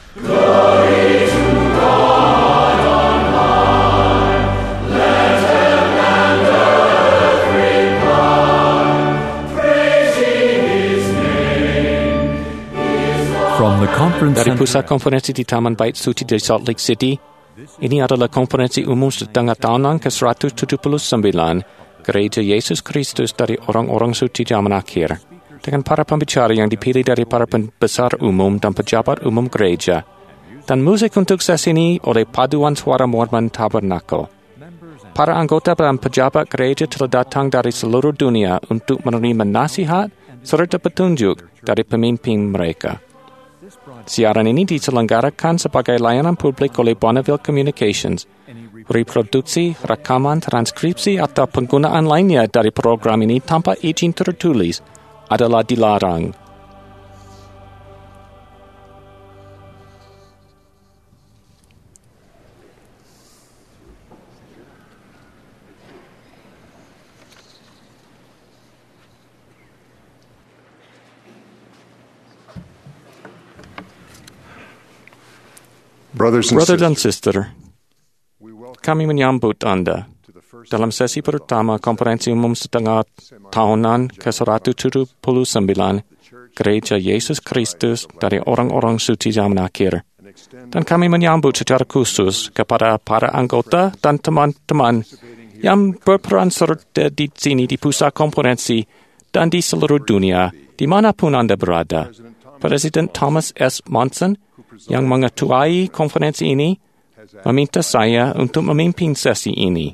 Dari pusat konferensi di Taman Bait Suci di Salt Lake City, ini adalah konferensi umum setengah tahunan ke-179 Gereja Yesus Kristus dari Orang-orang Suci Zaman Akhir, dengan para pembicara yang dipilih dari para pembesar umum dan pejabat umum gereja, dan musik untuk sesi ini oleh Paduan Suara Mormon Tabernacle. Para anggota dan pejabat gereja telah datang dari seluruh dunia untuk menerima nasihat serta petunjuk dari pemimpin mereka. Siaran ini diselenggarakan sebagai layanan publik oleh Bonneville Communications. Reproduksi, rekaman, transkripsi, atau penggunaan lainnya dari program ini tanpa izin tertulis adalah dilarang. Brother dan sister, kami menyambut Anda dalam sesi pertama konferensi umum setengah tahunan ke-179 Gereja Yesus Kristus dari Orang-orang Suci Zaman Akhir. Dan kami menyambut secara khusus kepada para anggota dan teman-teman yang berperan serta di sini di pusat konferensi dan di seluruh dunia, dimanapun Anda berada. Presiden Thomas S. Monson yang mengetuai konferensi ini meminta saya untuk memimpin sesi ini.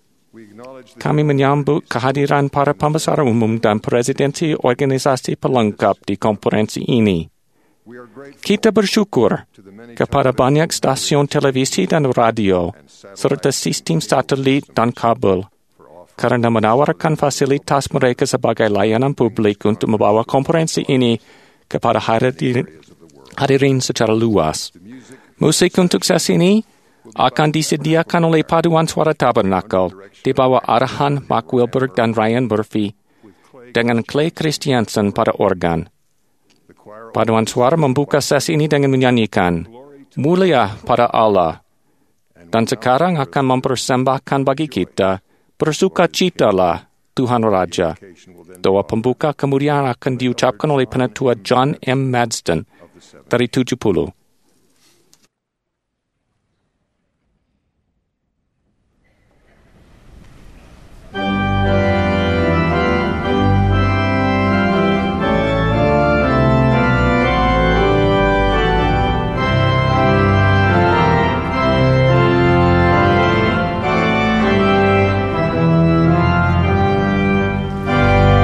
Kami menyambut kehadiran para pembesar umum dan presidensi organisasi pelengkap di konferensi ini. Kita bersyukur kepada banyak stasiun televisi dan radio, serta sistem satelit dan kabel, karena menawarkan fasilitas mereka sebagai layanan publik untuk membawa konferensi ini kepada hadirin secara luas. Musik untuk sesi ini akan disediakan oleh Paduan Suara Tabernacle di bawah arahan Mark Wilberg dan Ryan Murphy dengan Clay Christiansen pada organ. Paduan Suara membuka sesi ini dengan menyanyikan Mulia pada Allah, dan sekarang akan mempersembahkan bagi kita Bersukacitalah Tuhan Raja. Doa pembuka kemudian akan diucapkan oleh penatua John M. Madston dari 70.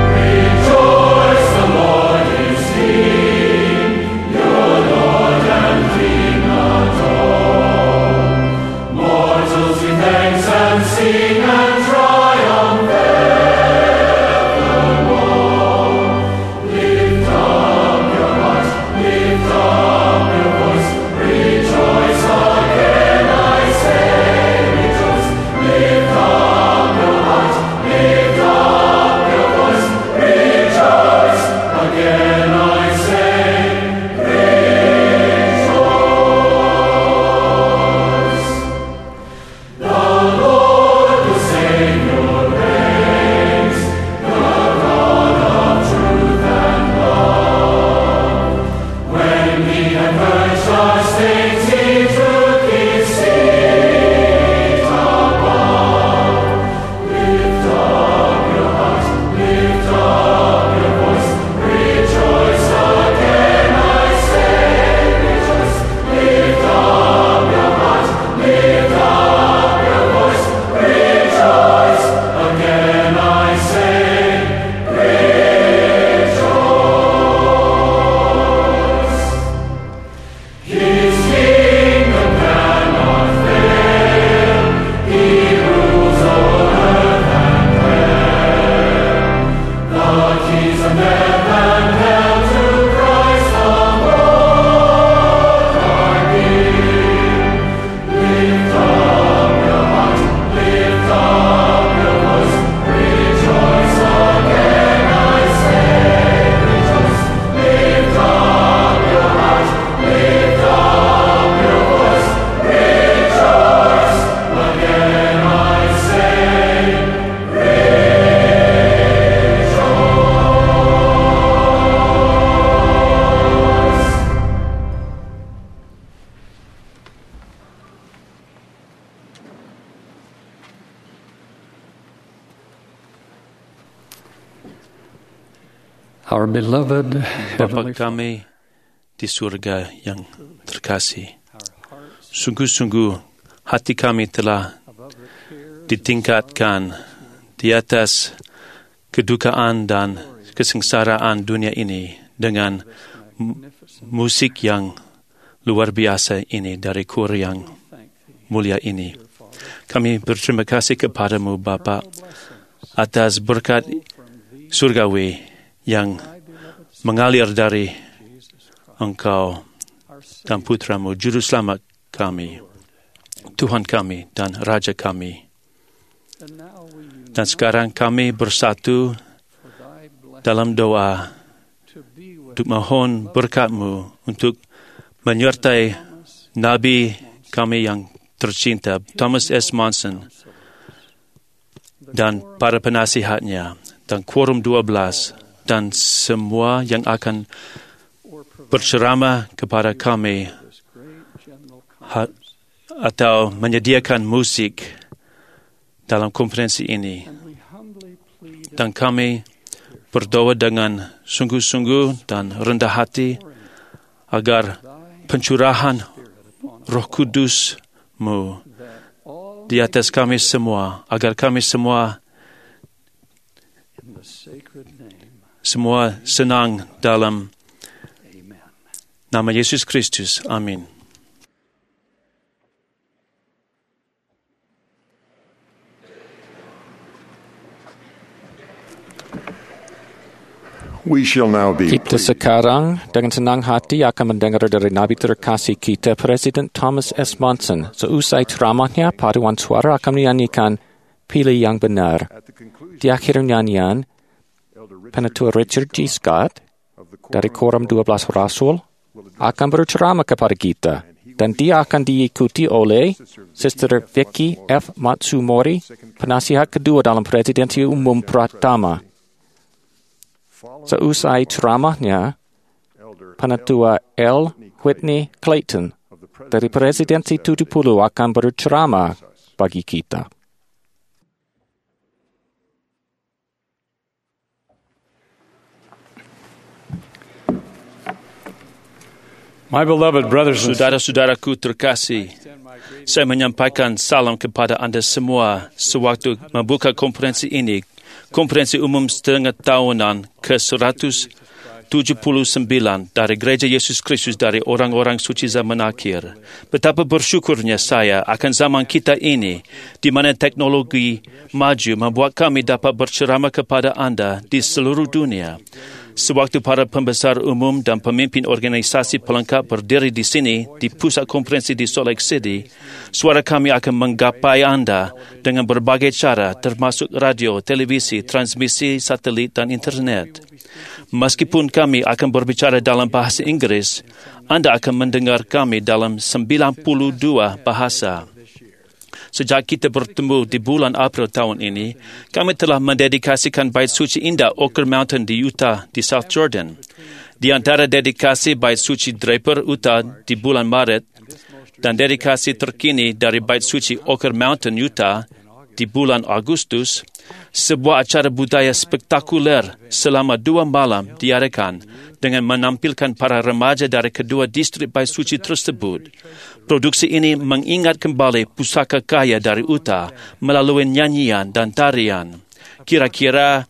Rejoice, the Lord is King. Your Lord Our beloved Bapa Heavenly kami di surga yang terkasih, sungguh-sungguh hati kami telah ditingkatkan di atas kedukaan dan kesengsaraan dunia ini dengan musik yang luar biasa ini dari kur yang mulia ini. Kami berterima kasih kepadamu Bapa atas berkat surgawi yang mengalir dari Engkau dan Putramu, Juru Selamat kami, Tuhan kami dan Raja kami. Dan sekarang kami bersatu dalam doa untuk mohon berkat-Mu untuk menyertai Nabi kami yang tercinta, Thomas S. Monson, dan para penasihatnya, dan Quorum 12, dan semua yang akan berceramah kepada kami atau menyediakan musik dalam konferensi ini. Dan kami berdoa dengan sungguh-sungguh dan rendah hati agar pencurahan Roh Kudus-Mu di atas kami semua, agar kami semua senang dalam nama Yesus Kristus. Amin. Kita sekarang dengan senang hati akan mendengar dari Nabi terkasih kita, Presiden Thomas S. Monson. Seusai ceramahnya, paduan suara akan menyanyikan Pilih yang Benar. Di akhir nyanyian, Penatua Richard G. Scott dari Quorum 12 Rasul akan berceramah kepada kita, dan dia akan diikuti oleh Sister Vicky F. Matsumori, penasihat kedua dalam Presidensi Umum Pratama. Seusai ceramahnya, Penatua L. Whitney Clayton dari Presidensi 70 akan berceramah bagi kita. My beloved brothers and Saudara-saudaraku terkasih, saya menyampaikan salam kepada anda semua sewaktu membuka konferensi ini, konferensi umum setengah tahunan ke-179 dari Gereja Yesus Kristus dari orang-orang suci zaman akhir. Betapa bersyukurnya saya akan zaman kita ini, di mana teknologi maju membuat kami dapat berceramah kepada anda di seluruh dunia. Sewaktu para pembesar umum dan pemimpin organisasi pelengkap berdiri di sini di pusat konferensi di Salt Lake City, suara kami akan menggapai anda dengan berbagai cara, termasuk radio, televisi, transmisi satelit dan internet. Meskipun kami akan berbicara dalam bahasa Inggris, anda akan mendengar kami dalam 92 bahasa. Sejak kita bertemu di bulan April tahun ini, kami telah mendedikasikan Bait Suci Indah Ocker Mountain di Utah, di South Jordan. Di antara dedikasi Bait Suci Draper, Utah di bulan Maret, dan dedikasi terkini dari Bait Suci Ocker Mountain, Utah di bulan Agustus, sebuah acara budaya spektakuler selama 2 malam diadakan dengan menampilkan para remaja dari kedua distrik Bait Suci tersebut. Produksi ini mengingat kembali pusaka kaya dari Utah melalui nyanyian dan tarian. Kira-kira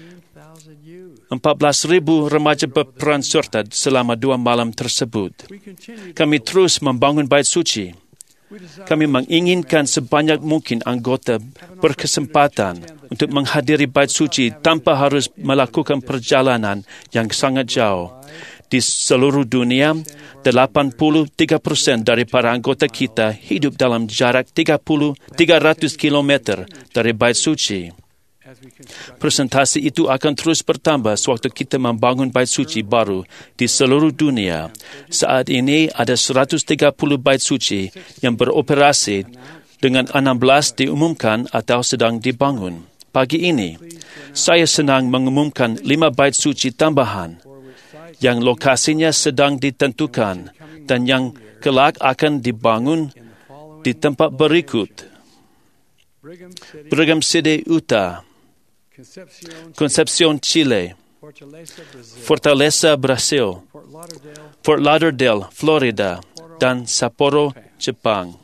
14,000 remaja berperan serta selama 2 malam tersebut. Kami terus membangun Bait Suci. Kami menginginkan sebanyak mungkin anggota berkesempatan untuk menghadiri Bait Suci tanpa harus melakukan perjalanan yang sangat jauh. Di seluruh dunia, 83% dari para anggota kita hidup dalam jarak 300 km dari Bait Suci. Presentasi itu akan terus bertambah sewaktu kita membangun Bait Suci baru di seluruh dunia. Saat ini ada 130 Bait Suci yang beroperasi dengan 16 diumumkan atau sedang dibangun. Pagi ini, saya senang mengumumkan 5 Bait Suci tambahan yang lokasinya sedang ditentukan dan yang kelak akan dibangun di tempat berikut: Brigham City, Utah; Concepcion, Chile; Fortaleza, Brasil, Fort Lauderdale, Florida, dan Sapporo, Jepang.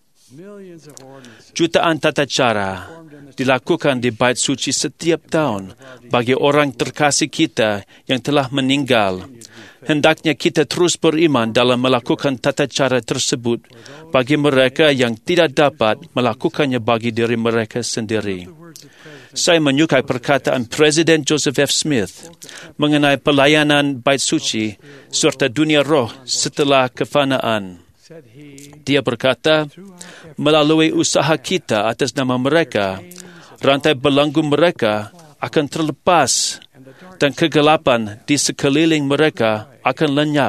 Jutaan tata cara dilakukan di Bait Suci setiap tahun bagi orang terkasih kita yang telah meninggal. Hendaknya kita terus beriman dalam melakukan tata cara tersebut bagi mereka yang tidak dapat melakukannya bagi diri mereka sendiri. Saya menyukai perkataan Presiden Joseph F. Smith mengenai pelayanan Bait Suci serta dunia roh setelah kefanaan. Dia berkata, melalui usaha kita atas nama mereka, rantai belenggu mereka akan terlepas dan kegelapan di sekeliling mereka akan lenyap,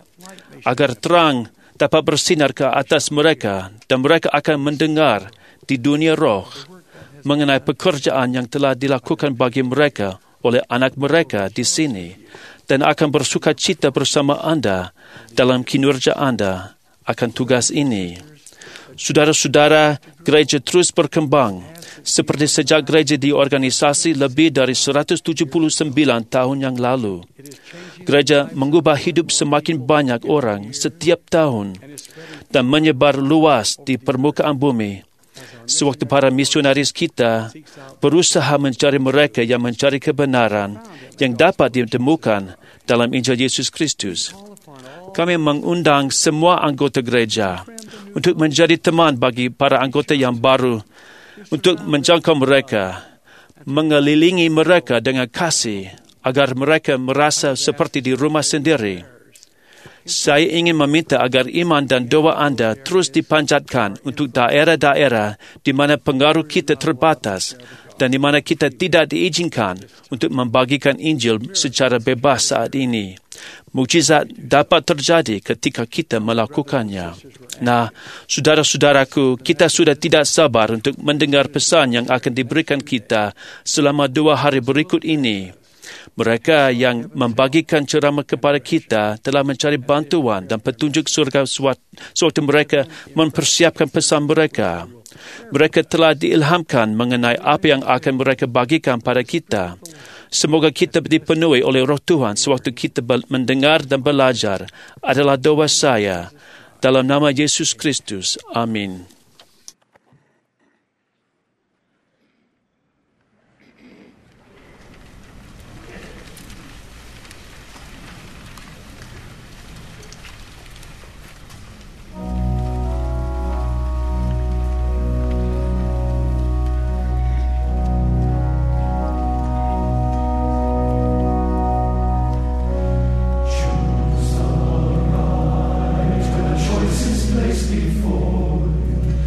agar terang dapat bersinar ke atas mereka dan mereka akan mendengar di dunia roh mengenai pekerjaan yang telah dilakukan bagi mereka oleh anak mereka di sini dan akan bersuka cita bersama anda dalam kinerja anda akan tugas ini. Saudara-saudara, gereja terus berkembang seperti sejak gereja diorganisasi lebih dari 179 tahun yang lalu. Gereja mengubah hidup semakin banyak orang setiap tahun dan menyebar luas di permukaan bumi. Sewaktu para misionaris kita berusaha mencari mereka yang mencari kebenaran yang dapat ditemukan dalam Injil Yesus Kristus. Kami mengundang semua anggota gereja untuk menjadi teman bagi para anggota yang baru, untuk menjangkau mereka, mengelilingi mereka dengan kasih, agar mereka merasa seperti di rumah sendiri. Saya ingin meminta agar iman dan doa anda terus dipanjatkan untuk daerah-daerah di mana pengaruh kita terbatas dan di mana kita tidak diizinkan untuk membagikan Injil secara bebas saat ini. Mukjizat dapat terjadi ketika kita melakukannya. Nah, saudara-saudaraku, kita sudah tidak sabar untuk mendengar pesan yang akan diberikan kita selama 2 hari berikut ini. Mereka yang membagikan ceramah kepada kita telah mencari bantuan dan petunjuk surga sewaktu mereka mempersiapkan pesan mereka. Mereka telah diilhamkan mengenai apa yang akan mereka bagikan pada kita. Semoga kita dipenuhi oleh Roh Tuhan sewaktu kita mendengar dan belajar adalah doa saya. Dalam nama Yesus Kristus. Amin. Choices placed before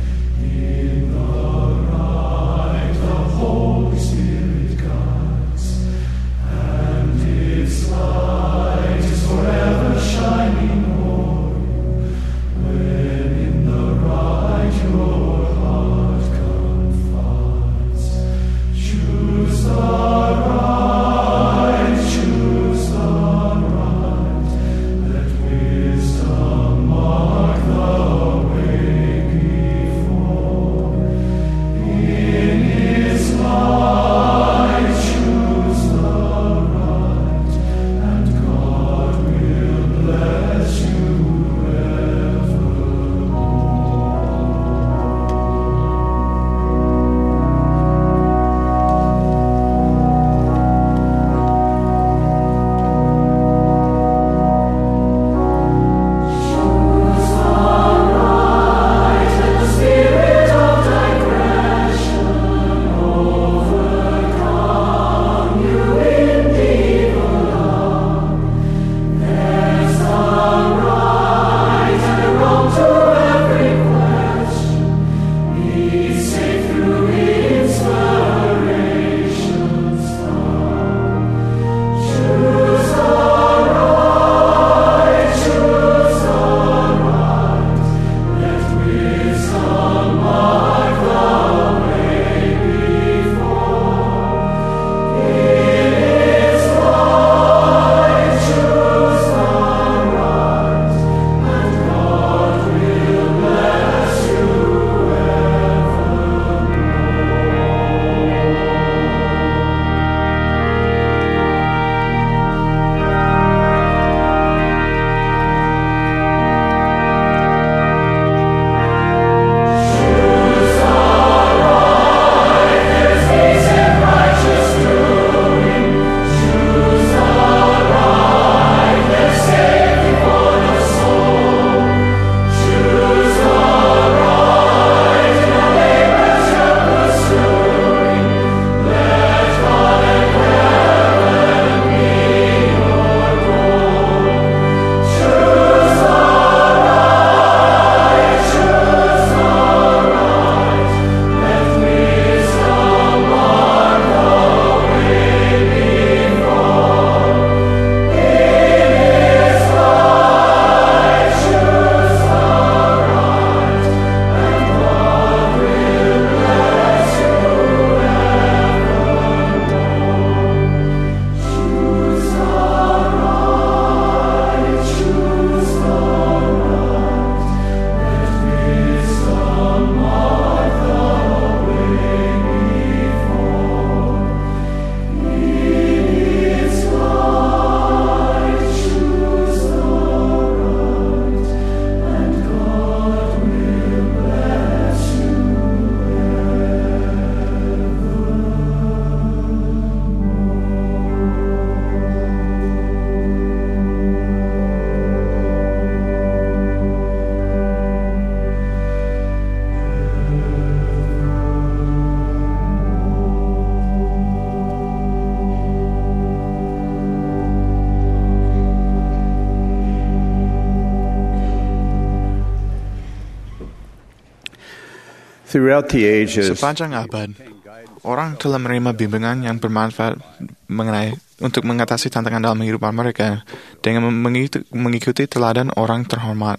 Throughout the ages, Sepanjang abad, orang telah menerima bimbingan yang bermanfaat untuk mengatasi tantangan dalam kehidupan mereka dengan mengikuti teladan orang terhormat.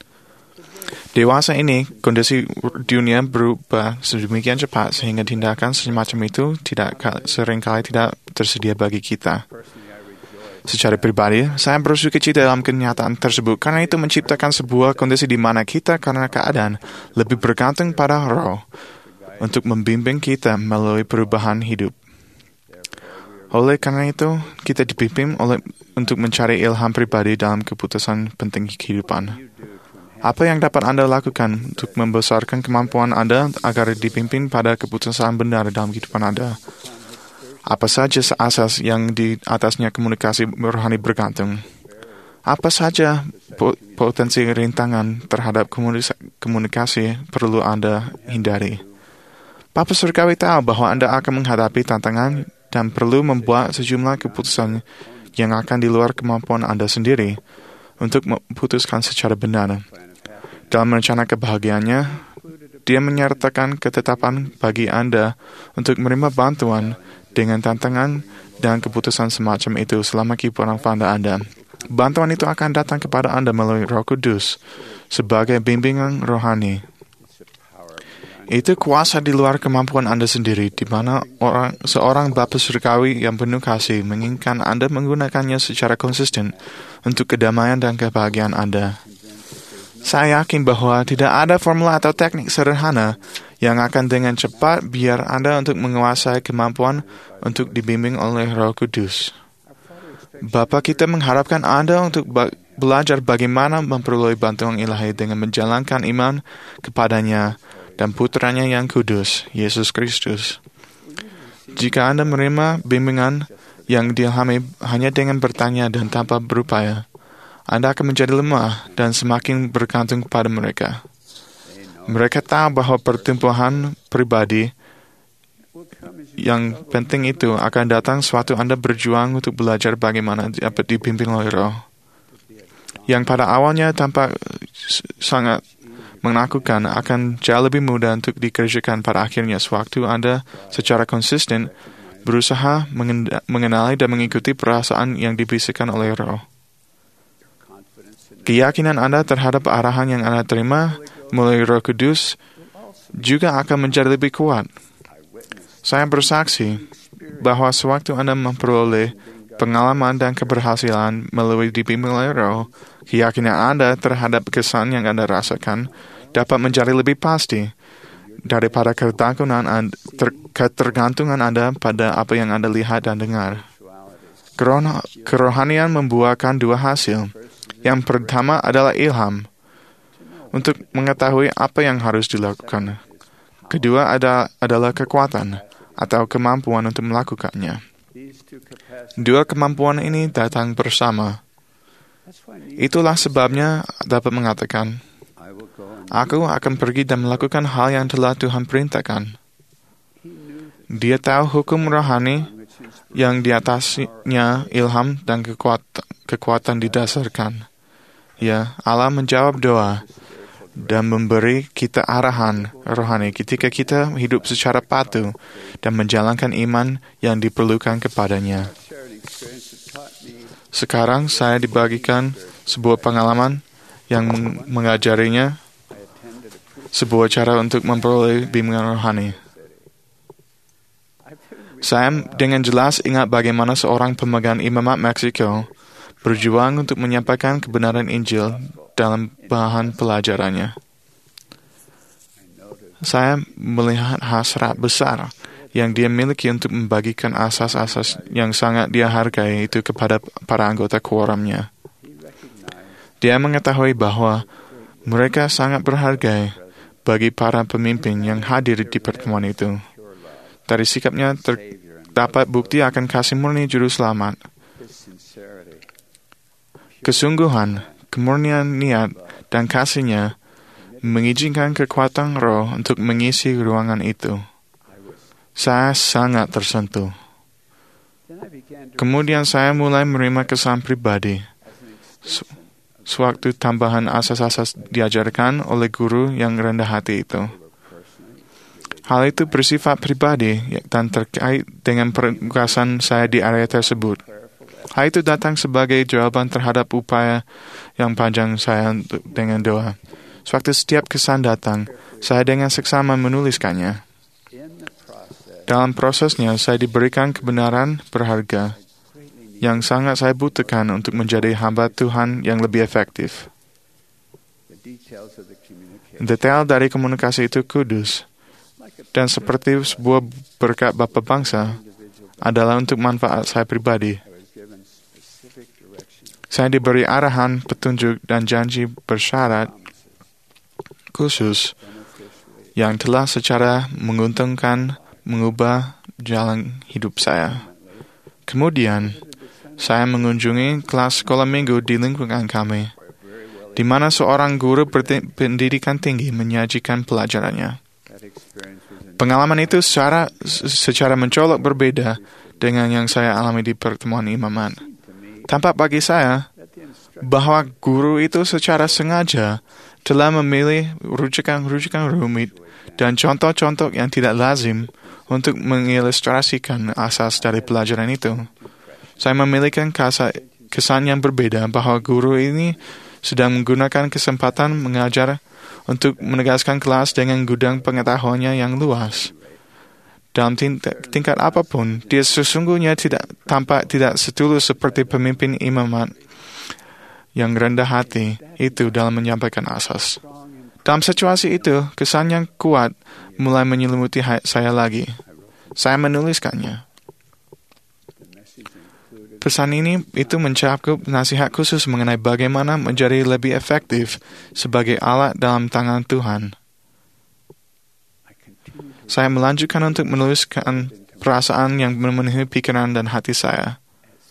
Dewasa ini, kondisi dunia berubah sedemikian cepat sehingga tindakan semacam itu seringkali tidak tersedia bagi kita. Secara pribadi, saya bersukacita dalam kenyataan tersebut karena itu menciptakan sebuah kondisi di mana kita karena keadaan lebih bergantung pada Roh untuk membimbing kita melalui perubahan hidup. Oleh karena itu, kita dipimpin untuk mencari ilham pribadi dalam keputusan penting kehidupan. Apa yang dapat Anda lakukan untuk membesarkan kemampuan Anda agar dipimpin pada keputusan benar dalam kehidupan Anda? Apa saja asas yang di atasnya komunikasi rohani bergantung? Apa saja potensi rintangan terhadap komunikasi perlu Anda hindari? Bapa Surgawi tahu bahwa Anda akan menghadapi tantangan dan perlu membuat sejumlah keputusan yang akan di luar kemampuan Anda sendiri untuk memutuskan secara benar. Dalam rencana kebahagiaannya, Dia menyertakan ketetapan bagi Anda untuk menerima bantuan dengan tantangan dan keputusan semacam itu selama kehidupan Anda. Bantuan itu akan datang kepada Anda melalui Roh Kudus sebagai bimbingan rohani. Itu kuasa di luar kemampuan Anda sendiri, di mana seorang Bapa Surgawi yang penuh kasih menginginkan Anda menggunakannya secara konsisten untuk kedamaian dan kebahagiaan Anda. Saya yakin bahwa tidak ada formula atau teknik sederhana yang akan dengan cepat biar Anda untuk menguasai kemampuan untuk dibimbing oleh Roh Kudus. Bapa kita mengharapkan Anda untuk belajar bagaimana memperoleh bantuan ilahi dengan menjalankan iman kepadanya dan putranya yang kudus, Yesus Kristus. Jika Anda menerima bimbingan yang diilhami hanya dengan bertanya dan tanpa berupaya, Anda akan menjadi lemah dan semakin bergantung kepada mereka. Mereka tahu bahwa pertumbuhan pribadi yang penting itu akan datang suatu Anda berjuang untuk belajar bagaimana dapat dipimpin oleh Roh. Yang pada awalnya tampak sangat menakutkan akan jauh lebih mudah untuk dikerjakan pada akhirnya sewaktu Anda secara konsisten berusaha mengenali dan mengikuti perasaan yang dibisikkan oleh Roh. Keyakinan Anda terhadap arahan yang Anda terima melalui Roh Kudus juga akan menjadi lebih kuat. Saya bersaksi bahwa sewaktu Anda memperoleh pengalaman dan keberhasilan melalui dibimbing oleh Roh, keyakinan Anda terhadap kesan yang Anda rasakan dapat menjadi lebih pasti daripada ketergantungan Anda pada apa yang Anda lihat dan dengar. Kerohanian membuahkan dua hasil. Yang pertama adalah ilham untuk mengetahui apa yang harus dilakukan. Kedua adalah kekuatan atau kemampuan untuk melakukannya. Dua kemampuan ini datang bersama. Itulah sebabnya dapat mengatakan, Aku akan pergi dan melakukan hal yang telah Tuhan perintahkan. Dia tahu hukum rohani yang di atasnya ilham dan kekuatan didasarkan. Ya, Allah menjawab doa dan memberi kita arahan rohani ketika kita hidup secara patuh dan menjalankan iman yang diperlukan kepadanya. Sekarang saya dibagikan sebuah pengalaman yang mengajarinya sebuah cara untuk memperoleh bimbingan rohani. Saya dengan jelas ingat bagaimana seorang pemegang imamat Meksiko berjuang untuk menyampaikan kebenaran Injil dalam bahan pelajarannya. Saya melihat hasrat besar yang dia miliki untuk membagikan asas-asas yang sangat dia hargai itu kepada para anggota quorumnya. Dia mengetahui bahwa mereka sangat berharga bagi para pemimpin yang hadir di pertemuan itu. Dari sikapnya terdapat bukti akan kasih murni juru selamat. Kesungguhan, kemurnian niat, dan kasihnya mengizinkan kekuatan Roh untuk mengisi ruangan itu. Saya sangat tersentuh. Kemudian saya mulai menerima kesan pribadi. Sewaktu tambahan asas-asas diajarkan oleh guru yang rendah hati itu. Hal itu bersifat pribadi dan terkait dengan penugasan saya di area tersebut. Hal itu datang sebagai jawaban terhadap upaya yang panjang saya dengan doa. Sewaktu setiap kesan datang, saya dengan seksama menuliskannya. Dalam prosesnya, saya diberikan kebenaran berharga yang sangat saya butuhkan untuk menjadi hamba Tuhan yang lebih efektif. Detail dari komunikasi itu kudus, dan seperti sebuah berkat Bapa Bangsa, adalah untuk manfaat saya pribadi. Saya diberi arahan, petunjuk, dan janji bersyarat khusus yang telah secara menguntungkan mengubah jalan hidup saya. Kemudian, saya mengunjungi kelas sekolah minggu di lingkungan kami, di mana seorang guru pendidikan tinggi menyajikan pelajarannya. Pengalaman itu secara mencolok berbeda dengan yang saya alami di pertemuan imaman. Tampak bagi saya bahwa guru itu secara sengaja telah memilih rujukan-rujukan rumit dan contoh-contoh yang tidak lazim untuk mengilustrasikan asas dari pelajaran itu. Saya memiliki kesan yang berbeda bahwa guru ini sedang menggunakan kesempatan mengajar untuk menegaskan kelas dengan gudang pengetahuannya yang luas. Dalam tingkat apapun, dia sesungguhnya tampak tidak setulus seperti pemimpin imamat yang rendah hati itu dalam menyampaikan asas. Dalam situasi itu, kesan yang kuat mulai menyelimuti saya lagi. Saya menuliskannya. Pesan itu mencakup nasihat khusus mengenai bagaimana menjadi lebih efektif sebagai alat dalam tangan Tuhan. Saya melanjutkan untuk menuliskan perasaan yang memenuhi pikiran dan hati saya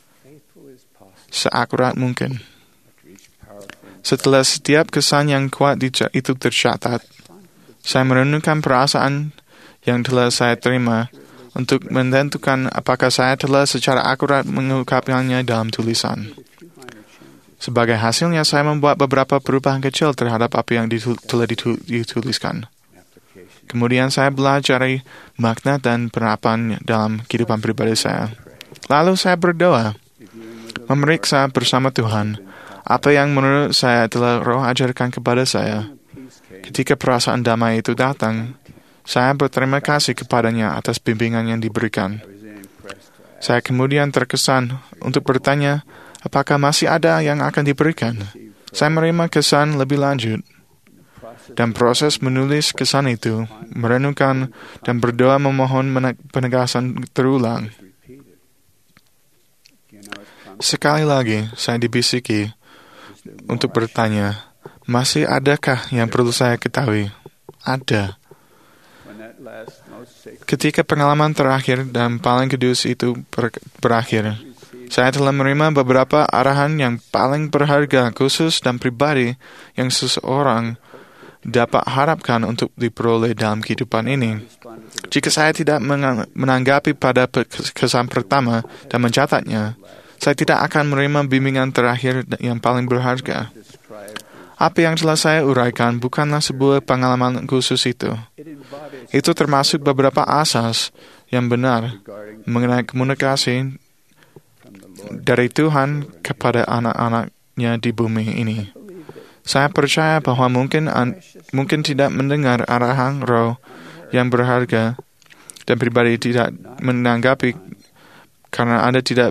seakurat mungkin. Setelah setiap kesan yang kuat itu tercatat, saya merenungkan perasaan yang telah saya terima untuk menentukan apakah saya telah secara akurat mengungkapkannya dalam tulisan. Sebagai hasilnya, saya membuat beberapa perubahan kecil terhadap apa yang telah dituliskan. Kemudian saya belajar makna dan penerapan dalam kehidupan pribadi saya. Lalu saya berdoa, memeriksa bersama Tuhan apa yang menurut saya telah Roh ajarkan kepada saya. Ketika perasaan damai itu datang, saya berterima kasih kepadanya atas bimbingan yang diberikan. Saya kemudian terkesan untuk bertanya, apakah masih ada yang akan diberikan? Saya menerima kesan lebih lanjut. Dan proses menulis kesan itu, merenungkan dan berdoa memohon penegasan terulang. Sekali lagi, saya dibisiki untuk bertanya, masih adakah yang perlu saya ketahui? Ada. Ketika pengalaman terakhir dan paling kudus itu berakhir, saya telah menerima beberapa arahan yang paling berharga, khusus dan pribadi yang seseorang dapat harapkan untuk diperoleh dalam kehidupan ini. Jika saya tidak menanggapi pada kesan pertama dan mencatatnya, saya tidak akan menerima bimbingan terakhir yang paling berharga. Apa yang telah saya uraikan bukanlah sebuah pengalaman khusus itu. Itu termasuk beberapa asas yang benar mengenai komunikasi dari Tuhan kepada anak-anaknya di bumi ini. Saya percaya bahwa mungkin tidak mendengar arahan Roh yang berharga dan pribadi tidak menanggapi karena Anda tidak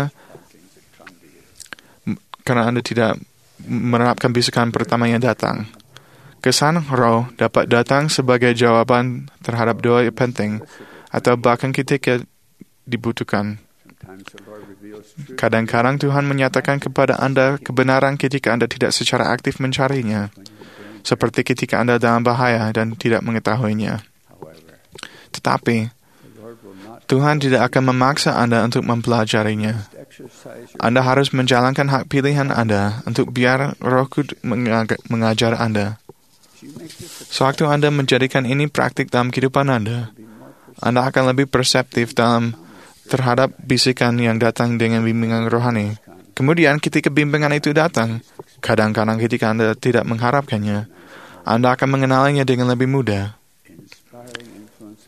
menerapkan bisikan pertama yang datang. Kesan Roh dapat datang sebagai jawaban terhadap doa yang penting atau bahkan ketika dibutuhkan. Kadang-kadang Tuhan menyatakan kepada Anda kebenaran ketika Anda tidak secara aktif mencarinya, seperti ketika Anda dalam bahaya dan tidak mengetahuinya. Tetapi, Tuhan tidak akan memaksa Anda untuk mempelajarinya. Anda harus menjalankan hak pilihan Anda untuk biar Roh Kudus mengajar Anda. Sewaktu Anda menjadikan ini praktik dalam kehidupan Anda akan lebih perseptif terhadap bisikan yang datang dengan bimbingan rohani. Kemudian ketika bimbingan itu datang, kadang-kadang ketika Anda tidak mengharapkannya, Anda akan mengenalinya dengan lebih mudah.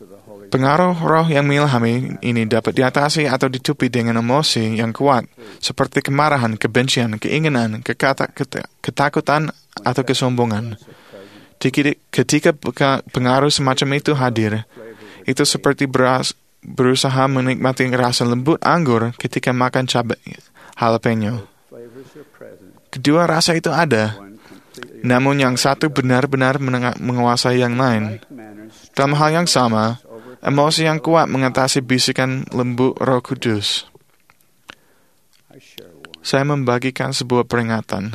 Pengaruh roh yang mengilhami ini dapat diatasi atau ditutupi dengan emosi yang kuat, seperti kemarahan, kebencian, keinginan, ketakutan, atau kesombongan. Ketika pengaruh semacam itu hadir, itu seperti berusaha menikmati rasa lembut anggur ketika makan cabai jalapeno. Kedua rasa itu ada, namun yang satu benar-benar menguasai yang lain. Dalam hal yang sama, emosi yang kuat mengatasi bisikan lembut Roh Kudus. Saya membagikan sebuah peringatan.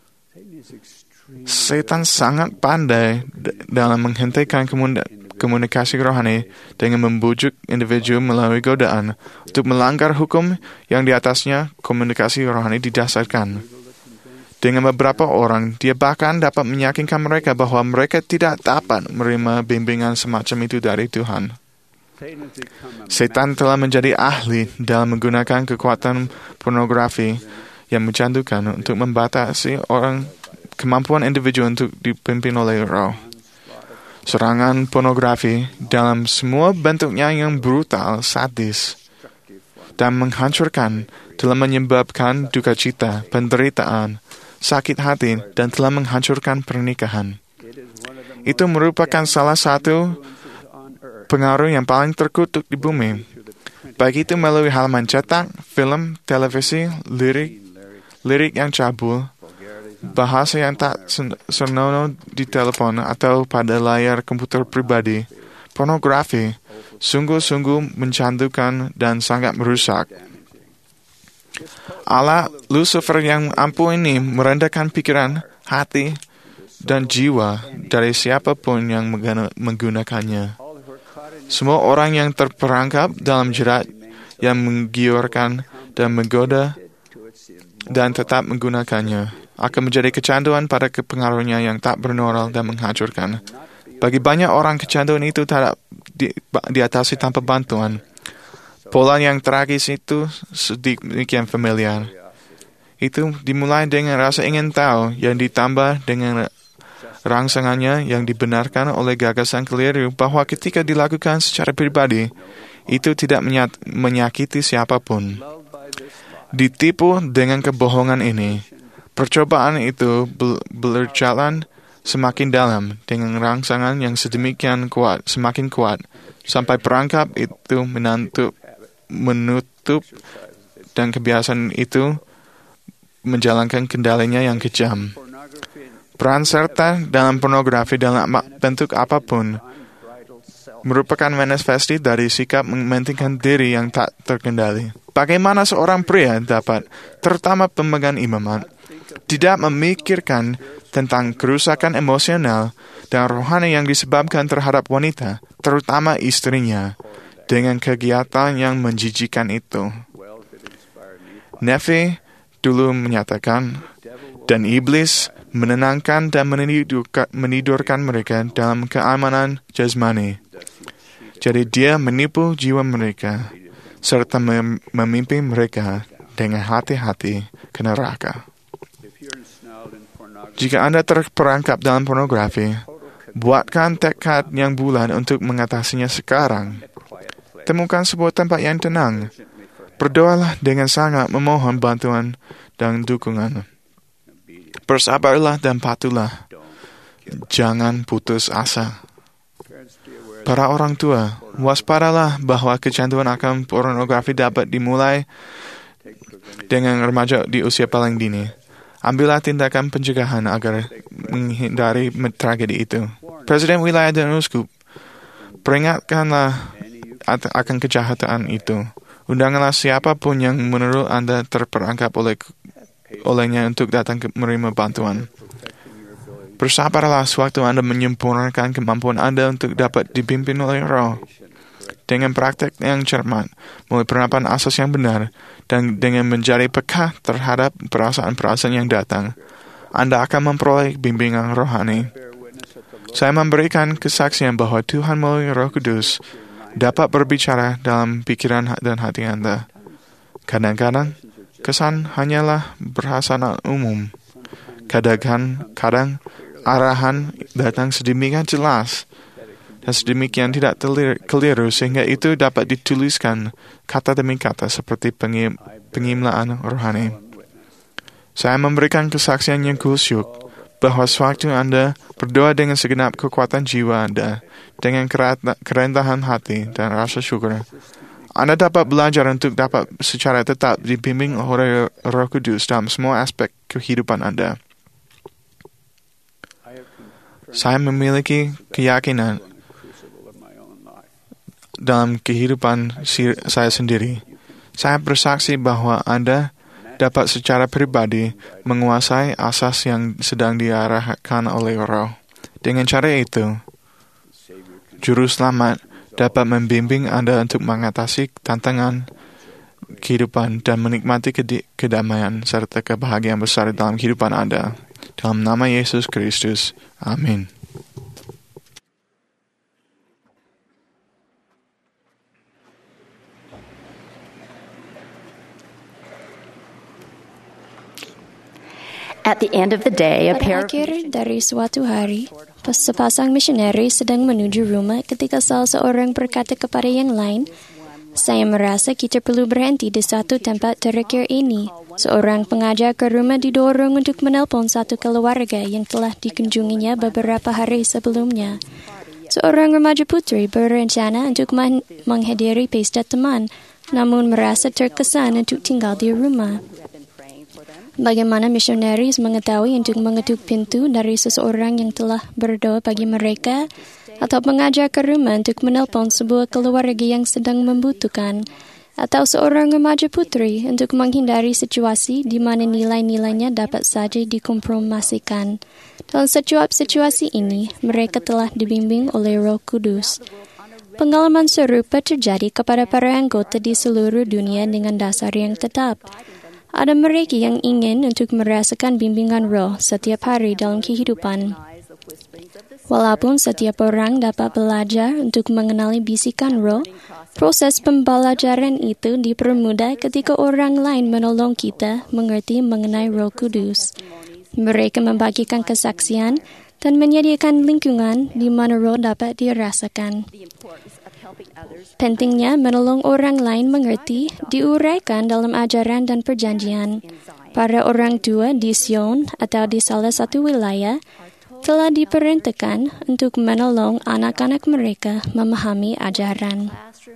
Setan sangat pandai dalam menghentikan komunikasi rohani dengan membujuk individu melalui godaan untuk melanggar hukum yang di atasnya komunikasi rohani didasarkan. Dengan beberapa orang, dia bahkan dapat meyakinkan mereka bahwa mereka tidak dapat menerima bimbingan semacam itu dari Tuhan. Setan telah menjadi ahli dalam menggunakan kekuatan pornografi yang mencantumkan untuk membatasi kemampuan individu untuk dipimpin oleh roh. Serangan pornografi dalam semua bentuknya yang brutal, sadis, dan menghancurkan telah menyebabkan duka cita, penderitaan, sakit hati, dan telah menghancurkan pernikahan. Itu merupakan salah satu pengaruh yang paling terkutuk di bumi. Baik itu melalui halaman cetak, film, televisi, lirik yang cabul, bahasa yang tak senonoh di telepon atau pada layar komputer pribadi. Pornografi sungguh-sungguh mencantumkan dan sangat merusak. Allah Lucifer yang ampuh ini merendahkan pikiran, hati, dan jiwa dari siapapun yang menggunakannya. Semua orang yang terperangkap dalam jerat yang menggiurkan dan menggoda dan tetap menggunakannya akan menjadi kecanduan pada pengaruhnya yang tak bermoral dan menghancurkan. Bagi banyak orang, kecanduan itu tidak diatasi tanpa bantuan. Pola yang tragis itu sedemikian familiar. Itu dimulai dengan rasa ingin tahu yang ditambah dengan rangsangannya yang dibenarkan oleh gagasan keliru bahwa ketika dilakukan secara pribadi, itu tidak menyakiti siapapun. Ditipu dengan kebohongan ini, percobaan itu berjalan semakin dalam dengan rangsangan yang sedemikian kuat, semakin kuat, sampai perangkap itu menutup dan kebiasaan itu menjalankan kendalinya yang kejam. Peran serta dalam pornografi dalam bentuk apapun merupakan manifestasi dari sikap mementingkan diri yang tak terkendali. Bagaimana seorang pria dapat, terutama pemegang imamat, tidak memikirkan tentang kerusakan emosional dan rohani yang disebabkan terhadap wanita, terutama istrinya, dengan kegiatan yang menjijikan itu. Nefi dulu menyatakan, dan iblis menenangkan dan menidurkan mereka dalam keamanan jasmani. Jadi dia menipu jiwa mereka, serta memimpin mereka dengan hati-hati ke neraka. Jika Anda terperangkap dalam pornografi, buatkan tekad yang bulat untuk mengatasinya sekarang. Temukan sebuah tempat yang tenang. Berdoalah dengan sangat memohon bantuan dan dukungan. Bersabarlah dan patuhlah. Jangan putus asa. Para orang tua, waspadalah bahwa kecanduan akan pornografi dapat dimulai dengan remaja di usia paling dini. Ambillah tindakan pencegahan agar menghindari tragedi itu. Presiden wilayah dan uskup, peringatkanlah akan kejahatan itu. Undanglah siapapun yang menurut Anda terperangkap olehnya untuk datang menerima bantuan. Bersabarlah sewaktu Anda menyempurnakan kemampuan Anda untuk dapat dipimpin oleh Roh. Dengan praktek yang cermat, melalui penerapan asas yang benar, dan dengan menjadi peka terhadap perasaan-perasaan yang datang, Anda akan memperoleh bimbingan rohani. Saya memberikan kesaksian bahwa Tuhan melalui Roh Kudus dapat berbicara dalam pikiran dan hati Anda. Kadang-kadang, kesan hanyalah berhasanah umum. Kadang arahan datang sedemikian jelas dan sedemikian tidak keliru sehingga itu dapat dituliskan kata demi kata seperti pengimlaan rohani. Saya memberikan kesaksian yang khusyuk bahwa sewaktu Anda berdoa dengan segenap kekuatan jiwa Anda, dengan kerendahan hati dan rasa syukur, Anda dapat belajar untuk dapat secara tetap dibimbing oleh Roh Kudus dalam semua aspek kehidupan Anda. Saya memiliki keyakinan dalam kehidupan saya sendiri. Saya bersaksi bahwa Anda dapat secara pribadi menguasai asas yang sedang diarahkan oleh Roh. Dengan cara itu, Juru Selamat dapat membimbing Anda untuk mengatasi tantangan kehidupan dan menikmati kedamaian serta kebahagiaan besar dalam kehidupan Anda. Dalam nama Yesus Kristus. Amin. At the end of the day, Pada akhir dari suatu hari, sepasang misioneri sedang menuju rumah ketika salah seorang berkata kepada yang lain, "Saya merasa kita perlu berhenti di satu tempat terakhir ini." Seorang pengajar ke rumah didorong untuk menelpon satu keluarga yang telah dikunjunginya beberapa hari sebelumnya. Seorang remaja putri berencana untuk menghadiri pesta teman, namun merasa terkesan untuk tinggal di rumah. Bagaimana misionaris mengetahui untuk mengetuk pintu dari seseorang yang telah berdoa bagi mereka, atau mengajar ke rumah untuk menelpon sebuah keluarga yang sedang membutuhkan, atau seorang remaja putri untuk menghindari situasi di mana nilai-nilainya dapat saja dikompromisikan. Dalam setiap situasi ini, mereka telah dibimbing oleh Roh Kudus. Pengalaman serupa terjadi kepada para anggota di seluruh dunia dengan dasar yang tetap. Ada mereka yang ingin untuk merasakan bimbingan roh setiap hari dalam kehidupan. Walaupun setiap orang dapat belajar untuk mengenali bisikan roh, proses pembelajaran itu dipermudah ketika orang lain menolong kita mengerti mengenai Roh Kudus. Mereka membagikan kesaksian dan menyediakan lingkungan di mana roh dapat dirasakan. Pentingnya menolong orang lain mengerti diuraikan dalam ajaran dan perjanjian. Para orang tua di Sion atau di salah satu wilayah telah diperintahkan untuk menolong anak-anak mereka memahami ajaran.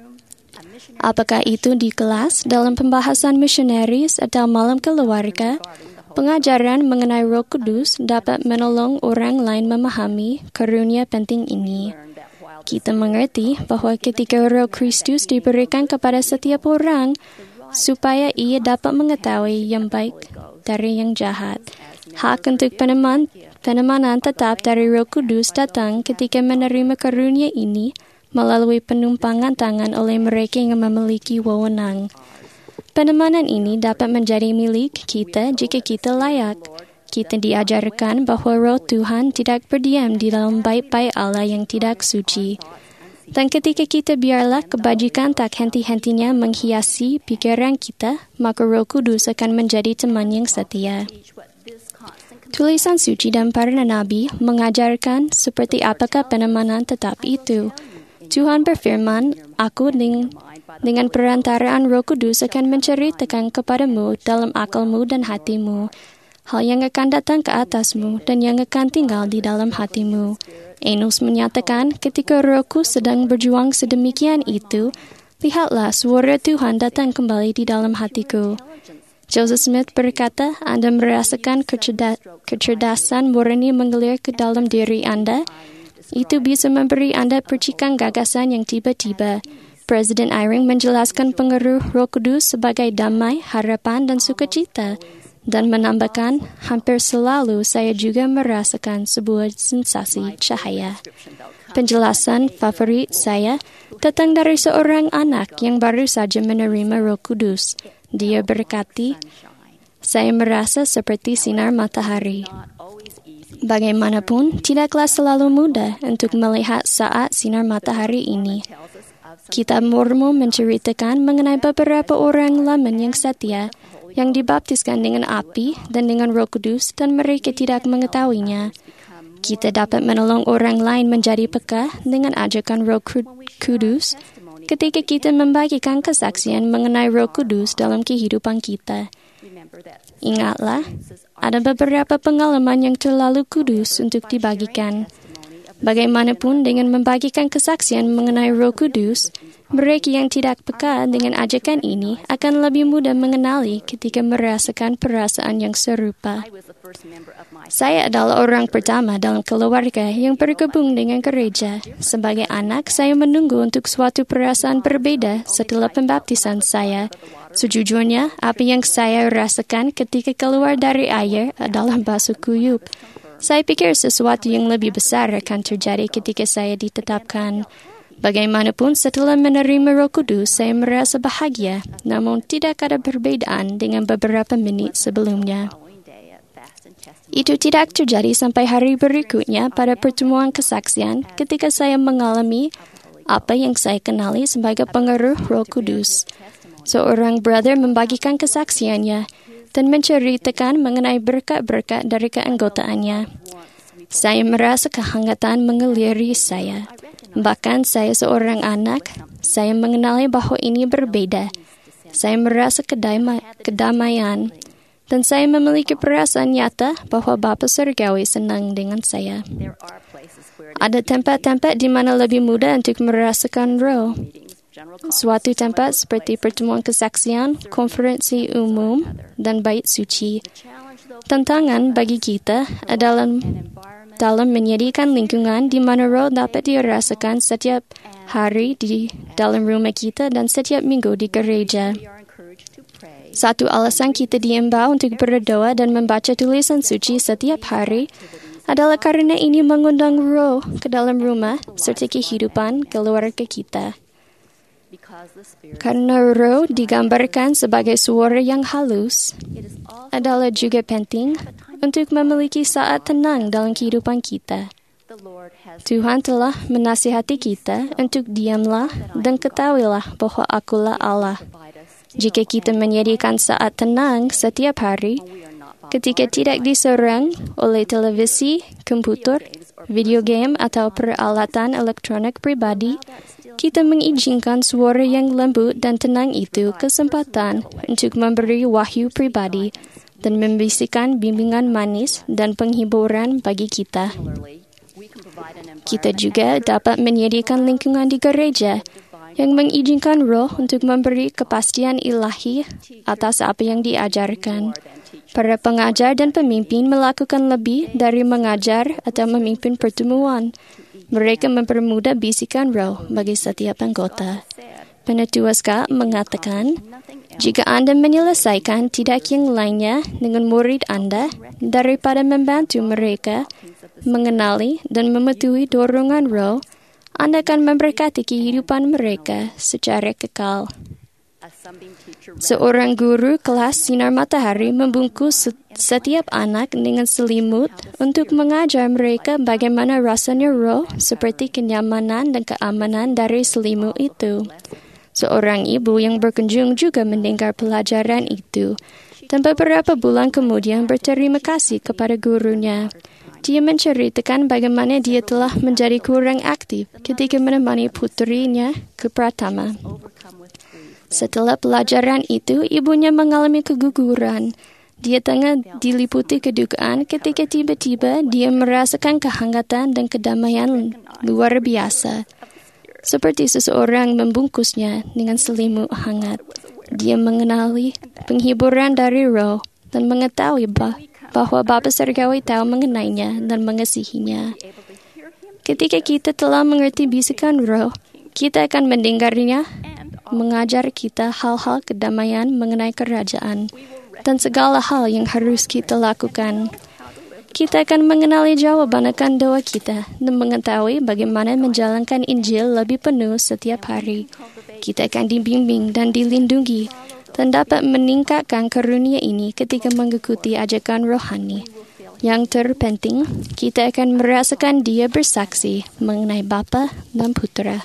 Apakah itu di kelas, dalam pembahasan misionaris atau malam keluarga, pengajaran mengenai Roh Kudus dapat menolong orang lain memahami karunia penting ini. Kita mengerti bahwa ketika Roh Kristus diberikan kepada setiap orang, supaya ia dapat mengetahui yang baik dari yang jahat. Hak untuk penemanan tetap dari Roh Kudus datang ketika menerima karunia ini melalui penumpangan tangan oleh mereka yang memiliki wewenang. Penemanan ini dapat menjadi milik kita jika kita layak. Kita diajarkan bahwa roh Tuhan tidak berdiam di dalam bait-bait Allah yang tidak suci. Dan ketika kita biarlah kebajikan tak henti-hentinya menghiasi pikiran kita, maka Roh Kudus akan menjadi teman yang setia. Tulisan suci dan para nabi mengajarkan seperti apakah penemanan tetap itu. Tuhan berfirman, "Aku dengan perantaraan Roh Kudus akan menceritakan kepadamu dalam akalmu dan hatimu hal yang akan datang ke atasmu dan yang akan tinggal di dalam hatimu." Enos menyatakan, ketika rohku sedang berjuang sedemikian itu, lihatlah suara Tuhan datang kembali di dalam hatiku. Joseph Smith berkata, Anda merasakan kecerdasan murni mengalir ke dalam diri Anda. Itu bisa memberi Anda percikan gagasan yang tiba-tiba. Presiden Eyring menjelaskan pengaruh Roh Kudus sebagai damai, harapan, dan sukacita. Dan menambahkan, hampir selalu saya juga merasakan sebuah sensasi cahaya. Penjelasan favorit saya datang dari seorang anak yang baru saja menerima Roh Kudus. Dia berkati, "Saya merasa seperti sinar matahari." Bagaimanapun, tidaklah selalu mudah untuk melihat saat sinar matahari ini. Kitab Mormon menceritakan mengenai beberapa orang laman yang setia yang dibaptiskan dengan api dan dengan Roh Kudus dan mereka tidak mengetahuinya. Kita dapat menolong orang lain menjadi peka dengan ajakan Roh Kudus ketika kita membagikan kesaksian mengenai Roh Kudus dalam kehidupan kita. Ingatlah, ada beberapa pengalaman yang terlalu kudus untuk dibagikan. Bagaimanapun dengan membagikan kesaksian mengenai Roh Kudus, mereka yang tidak peka dengan ajakan ini akan lebih mudah mengenali ketika merasakan perasaan yang serupa. Saya adalah orang pertama dalam keluarga yang bergabung dengan gereja. Sebagai anak, saya menunggu untuk suatu perasaan berbeda setelah pembaptisan saya. Sejujurnya, apa yang saya rasakan ketika keluar dari air adalah basuh kuyup. Saya pikir sesuatu yang lebih besar akan terjadi ketika saya ditetapkan. Bagaimanapun, setelah menerima Roh Kudus, saya merasa bahagia, namun tidak ada perbedaan dengan beberapa menit sebelumnya. Itu tidak terjadi sampai hari berikutnya pada pertemuan kesaksian ketika saya mengalami apa yang saya kenali sebagai pengaruh Roh Kudus. Seorang brother membagikan kesaksiannya dan menceritakan mengenai berkat-berkat dari keanggotaannya. Saya merasa kehangatan mengeliri saya. Bahkan saya seorang anak, saya mengenali bahwa ini berbeda. Saya merasa kedamaian. Dan saya memiliki perasaan nyata bahwa Bapa Surgawi senang dengan saya. Ada tempat-tempat di mana lebih mudah untuk merasakan Roh. Suatu tempat seperti pertemuan kesaksian, konferensi umum, dan bait suci. Tantangan bagi kita adalah dalam menyediakan lingkungan di mana Roh dapat dirasakan setiap hari di dalam rumah kita dan setiap minggu di gereja. Satu alasan kita diimbau untuk berdoa dan membaca tulisan suci setiap hari adalah karena ini mengundang Roh ke dalam rumah serta kehidupan keluarga kita. Karena Roh digambarkan sebagai suara yang halus, adalah juga penting untuk memiliki saat tenang dalam kehidupan kita. Tuhan telah menasihati kita untuk diamlah dan ketahuilah bahwa Akulah Allah. Jika kita menyediakan saat tenang setiap hari, ketika tidak diserang oleh televisi, komputer, video game, atau peralatan elektronik pribadi, kita mengizinkan suara yang lembut dan tenang itu kesempatan untuk memberi wahyu pribadi dan membisikkan bimbingan manis dan penghiburan bagi kita. Kita juga dapat menyediakan lingkungan di gereja yang mengizinkan Roh untuk memberi kepastian ilahi atas apa yang diajarkan. Para pengajar dan pemimpin melakukan lebih dari mengajar atau memimpin pertemuan. Mereka mempermudah bisikan Roh bagi setiap anggota. Penatua Scott mengatakan, jika Anda menyelesaikan tidak yang lainnya dengan murid Anda, daripada membantu mereka mengenali dan mematuhi dorongan Roh, Anda akan memberkati kehidupan mereka secara kekal. Seorang guru kelas sinar matahari membungkus setiap anak dengan selimut untuk mengajar mereka bagaimana rasanya Roh seperti kenyamanan dan keamanan dari selimut itu. Seorang ibu yang berkunjung juga mendengar pelajaran itu, dan beberapa bulan kemudian berterima kasih kepada gurunya. Dia menceritakan bagaimana dia telah menjadi kurang aktif ketika menemani putrinya ke pratama. Setelah pelajaran itu, ibunya mengalami keguguran. Dia tengah diliputi kedukaan ketika tiba-tiba dia merasakan kehangatan dan kedamaian luar biasa. Seperti seseorang membungkusnya dengan selimut hangat. Dia mengenali penghiburan dari Roh dan mengetahui bahwa Bapa Surgawi tahu mengenainya dan mengasihinya. Ketika kita telah mengerti bisikan Roh, kita akan mendengarnya, mengajar kita hal-hal kedamaian mengenai kerajaan dan segala hal yang harus kita lakukan. Kita akan mengenali jawaban akan doa kita dan mengetahui bagaimana menjalankan Injil lebih penuh setiap hari. Kita akan dibimbing dan dilindungi dan dapat meningkatkan karunia ini ketika mengikuti ajakan rohani. Yang terpenting, kita akan merasakan Dia bersaksi mengenai Bapa dan Putra.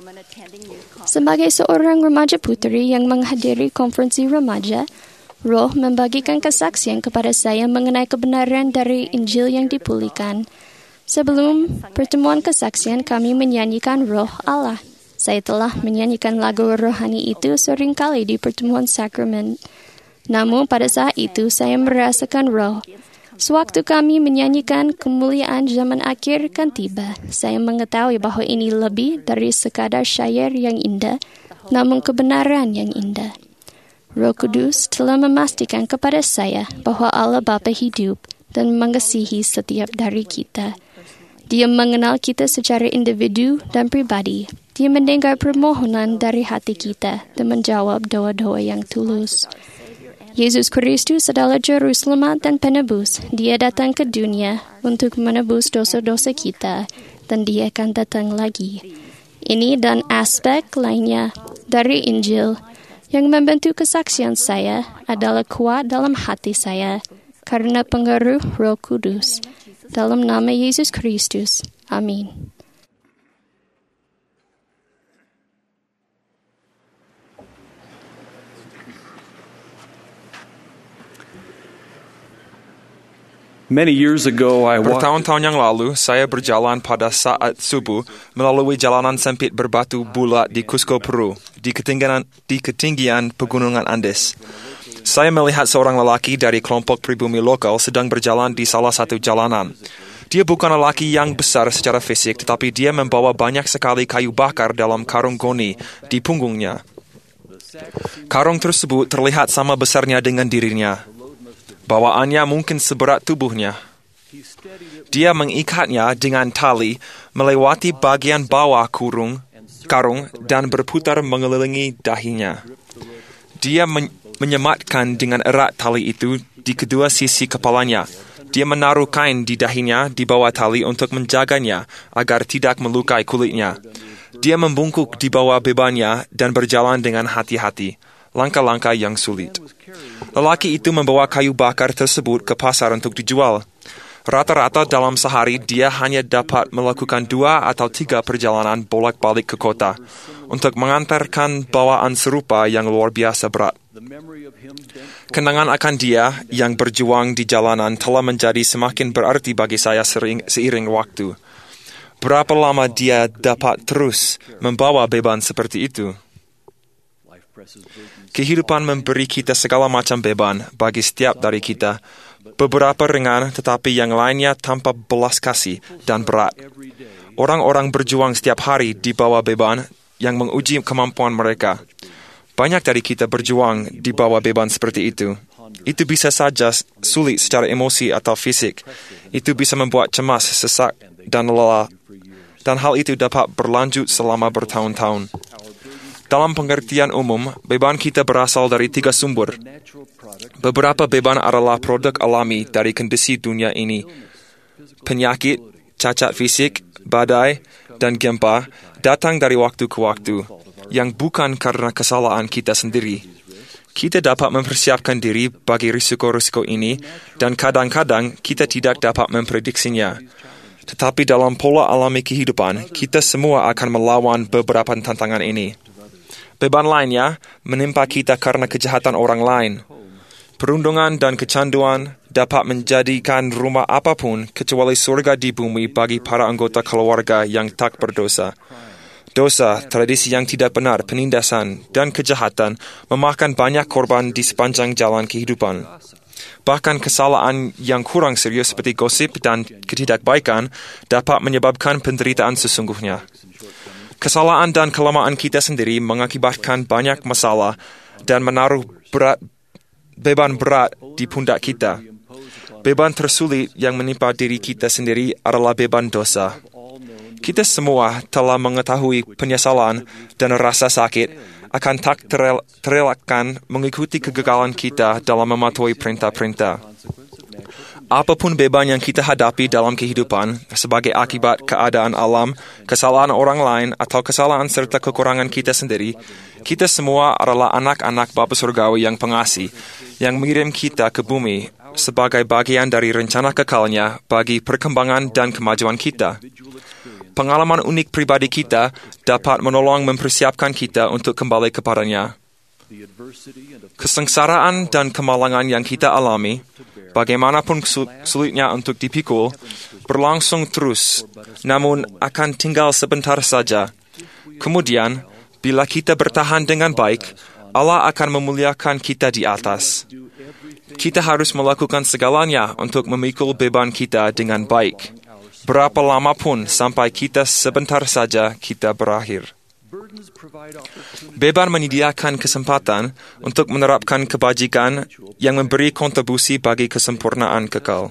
Sebagai seorang remaja putri yang menghadiri konferensi remaja, Roh membagikan kesaksian kepada saya mengenai kebenaran dari Injil yang dipulihkan. Sebelum pertemuan kesaksian kami menyanyikan Roh Allah. Saya telah menyanyikan lagu rohani itu seringkali di pertemuan sakramen. Namun pada saat itu saya merasakan roh. Sewaktu kami menyanyikan kemuliaan zaman akhir kan tiba, saya mengetahui bahwa ini lebih dari sekadar syair yang indah, namun kebenaran yang indah. Roh Kudus telah memastikan kepada saya bahwa Allah Bapa hidup dan mengasihi setiap dari kita. Dia mengenal kita secara individu dan pribadi. Dia mendengar permohonan dari hati kita dan menjawab doa-doa yang tulus. Yesus Kristus adalah Juru Selamat dan Penebus. Dia datang ke dunia untuk menebus dosa-dosa kita, dan Dia akan datang lagi. Ini dan aspek lainnya dari Injil yang membantu kesaksian saya adalah kuat dalam hati saya karena pengaruh Roh Kudus. Dalam nama Yesus Kristus. Amin. Many years ago, I walked Bertahun-tahun yang lalu, saya berjalan pada saat subuh melalui jalanan sempit berbatu bulat di Cusco, Peru, di ketinggian pegunungan Andes. Saya melihat seorang lelaki dari kelompok pribumi lokal sedang berjalan di salah satu jalanan. Dia bukan lelaki yang besar secara fisik, tetapi dia membawa banyak sekali kayu bakar dalam karung goni di punggungnya. Karung tersebut terlihat sama besarnya dengan dirinya. Bawaannya mungkin seberat tubuhnya. Dia mengikatnya dengan tali melewati bagian bawah karung dan berputar mengelilingi dahinya. Dia menyematkan dengan erat tali itu di kedua sisi kepalanya. Dia menaruh kain di dahinya di bawah tali untuk menjaganya agar tidak melukai kulitnya. Dia membungkuk di bawah bebannya dan berjalan dengan hati-hati, langkah-langkah yang sulit. Lelaki itu membawa kayu bakar tersebut ke pasar untuk dijual. Rata-rata dalam sehari dia hanya dapat melakukan 2 atau 3 perjalanan bolak-balik ke kota untuk mengantarkan bawaan serupa yang luar biasa berat. Kenangan akan dia yang berjuang di jalanan telah menjadi semakin berarti bagi saya seiring waktu. Berapa lama dia dapat terus membawa beban seperti itu? Kehidupan memberi kita segala macam beban bagi setiap dari kita. Beberapa ringan, tetapi yang lainnya tanpa belas kasih dan berat. Orang-orang berjuang setiap hari di bawah beban yang menguji kemampuan mereka. Banyak dari kita berjuang di bawah beban seperti itu. Itu bisa saja sulit secara emosi atau fisik. Itu bisa membuat cemas, sesak, dan lelah. Dan hal itu dapat berlanjut selama bertahun-tahun. Dalam pengertian umum, beban kita berasal dari 3 sumber. Beberapa beban adalah produk alami dari kondisi dunia ini. Penyakit, cacat fisik, badai, dan gempa datang dari waktu ke waktu, yang bukan karena kesalahan kita sendiri. Kita dapat mempersiapkan diri bagi risiko-risiko ini, dan kadang-kadang kita tidak dapat memprediksinya. Tetapi dalam pola alami kehidupan, kita semua akan melawan beberapa tantangan ini. Beban lainnya menimpa kita karena kejahatan orang lain. Perundungan dan kecanduan dapat menjadikan rumah apapun kecuali surga di bumi bagi para anggota keluarga yang tak berdosa. Dosa, tradisi yang tidak benar, penindasan, dan kejahatan memakan banyak korban di sepanjang jalan kehidupan. Bahkan kesalahan yang kurang serius seperti gosip dan ketidakbaikan dapat menyebabkan penderitaan sesungguhnya. Kesalahan dan kelemahan kita sendiri mengakibatkan banyak masalah dan menaruh beban berat di pundak kita. Beban tersulit yang menimpa diri kita sendiri adalah beban dosa. Kita semua telah mengetahui penyesalan dan rasa sakit akan tak terelakkan mengikuti kegagalan kita dalam mematuhi perintah-perintah. Apapun beban yang kita hadapi dalam kehidupan sebagai akibat keadaan alam, kesalahan orang lain, atau kesalahan serta kekurangan kita sendiri, kita semua adalah anak-anak Bapa Surgawi yang pengasih, yang mengirim kita ke bumi sebagai bagian dari rencana kekalnya bagi perkembangan dan kemajuan kita. Pengalaman unik pribadi kita dapat menolong mempersiapkan kita untuk kembali kepadanya. Kesengsaraan dan kemalangan yang kita alami, bagaimanapun sulitnya untuk dipikul, berlangsung terus, namun akan tinggal sebentar saja. Kemudian, bila kita bertahan dengan baik, Allah akan memuliakan kita di atas. Kita harus melakukan segalanya untuk memikul beban kita dengan baik. Berapa lama pun sampai kita sebentar saja kita berakhir. Beban menyediakan kesempatan untuk menerapkan kebajikan yang memberi kontribusi bagi kesempurnaan kekal.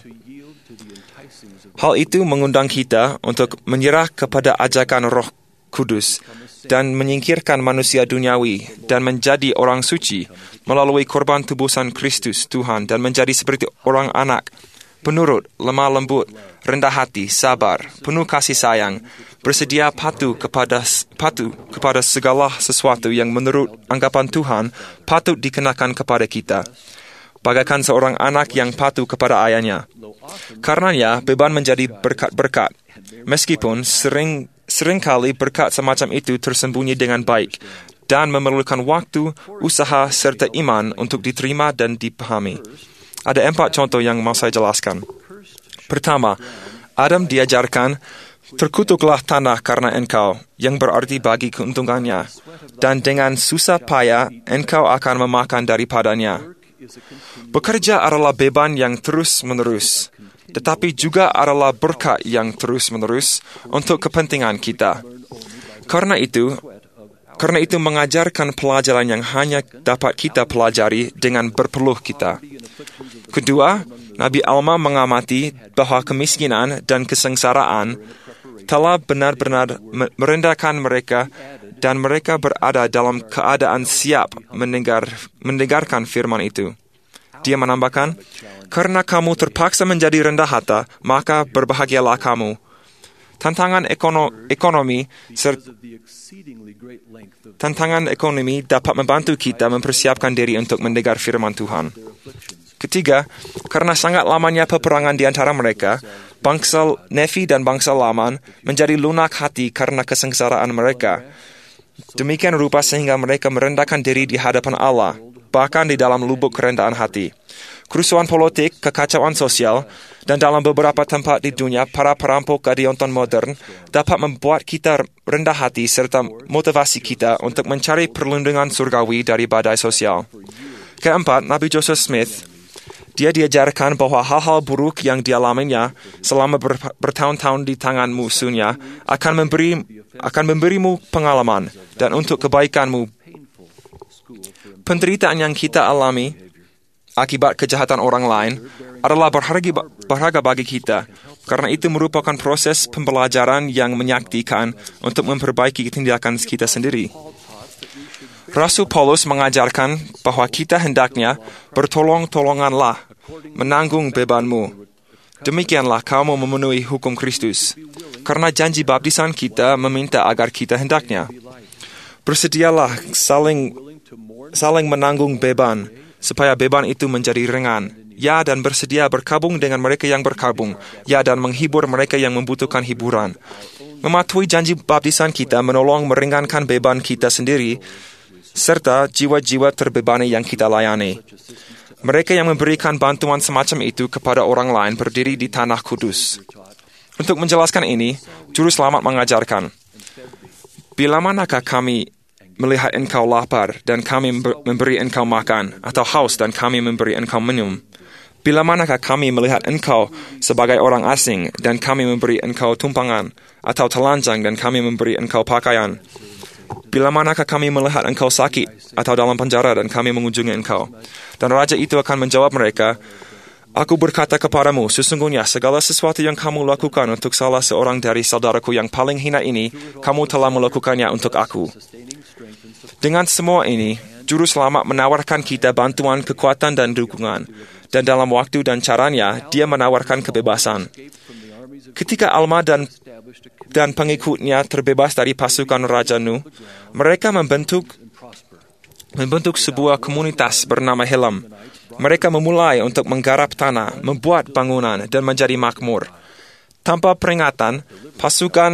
Hal itu mengundang kita untuk menyerah kepada ajakan Roh Kudus dan menyingkirkan manusia duniawi dan menjadi orang suci melalui korban tebusan Kristus Tuhan dan menjadi seperti orang anak, penurut, lemah lembut, rendah hati, sabar, penuh kasih sayang, bersedia patuh kepada segala sesuatu yang menurut anggapan Tuhan patut dikenakan kepada kita, bagaikan seorang anak yang patuh kepada ayahnya. Karenanya, beban menjadi berkat-berkat, meskipun seringkali berkat semacam itu tersembunyi dengan baik dan memerlukan waktu, usaha serta iman untuk diterima dan dipahami. Ada 4 contoh yang mau saya jelaskan. Pertama, Adam diajarkan, terkutuklah tanah karena engkau, yang berarti bagi keuntungannya, dan dengan susah payah engkau akan memakan daripadanya. Bekerja adalah beban yang terus-menerus, tetapi juga adalah berkat yang terus-menerus untuk kepentingan kita. Karena itu mengajarkan pelajaran yang hanya dapat kita pelajari dengan berpeluh kita. Kedua, Nabi Alma mengamati bahwa kemiskinan dan kesengsaraan telah benar-benar merendahkan mereka dan mereka berada dalam keadaan siap mendengarkan firman itu. Dia menambahkan, karena kamu terpaksa menjadi rendah hati, maka berbahagialah kamu. Tantangan ekonomi dapat membantu kita mempersiapkan diri untuk mendengar firman Tuhan. Ketiga, karena sangat lamanya peperangan di antara mereka, bangsa Nefi dan bangsa Laman menjadi lunak hati karena kesengsaraan mereka. Demikian rupa sehingga mereka merendahkan diri di hadapan Allah, bahkan di dalam lubuk kerendahan hati. Kerusuhan politik, kekacauan sosial, dan dalam beberapa tempat di dunia, para perampok Gideonton modern dapat membuat kita rendah hati serta motivasi kita untuk mencari perlindungan surgawi dari badai sosial. Keempat, Nabi Joseph Smith, dia diajarkan bahwa hal-hal buruk yang dialaminya selama bertahun-tahun di tangan musuhnya akan memberimu pengalaman dan untuk kebaikanmu. Penderitaan yang kita alami akibat kejahatan orang lain adalah berharga bagi kita, karena itu merupakan proses pembelajaran yang menyakitkan untuk memperbaiki tindakan kita sendiri. Rasul Paulus mengajarkan bahwa kita hendaknya bertolong-tolonganlah, menanggung bebanmu. Demikianlah kamu memenuhi hukum Kristus, karena janji baptisan kita meminta agar kita hendaknya. Bersedialah saling menanggung beban, supaya beban itu menjadi ringan. Ya, dan bersedia berkabung dengan mereka yang berkabung. Ya, dan menghibur mereka yang membutuhkan hiburan. Mematuhi janji baptisan kita menolong meringankan beban kita sendiri, serta jiwa-jiwa terbebani yang kita layani. Mereka yang memberikan bantuan semacam itu kepada orang lain berdiri di tanah kudus. Untuk menjelaskan ini, Juru Selamat mengajarkan, bila manakah kami melihat engkau lapar dan kami memberi engkau makan, atau haus dan kami memberi engkau minum? Bila manakah kami melihat engkau sebagai orang asing dan kami memberi engkau tumpangan, atau telanjang dan kami memberi engkau pakaian? Bila manakah kami melihat engkau sakit atau dalam penjara dan kami mengunjungi engkau? Dan raja itu akan menjawab mereka, aku berkata kepadamu, sesungguhnya segala sesuatu yang kamu lakukan untuk salah seorang dari saudaraku yang paling hina ini, kamu telah melakukannya untuk aku. Dengan semua ini, Juru Selamat menawarkan kita bantuan, kekuatan, dan dukungan. Dan dalam waktu dan caranya, dia menawarkan kebebasan. Ketika Alma dan pengikutnya terbebas dari pasukan Raja Nuh, mereka membentuk sebuah komunitas bernama Helam. Mereka memulai untuk menggarap tanah, membuat bangunan, dan menjadi makmur. Tanpa peringatan, pasukan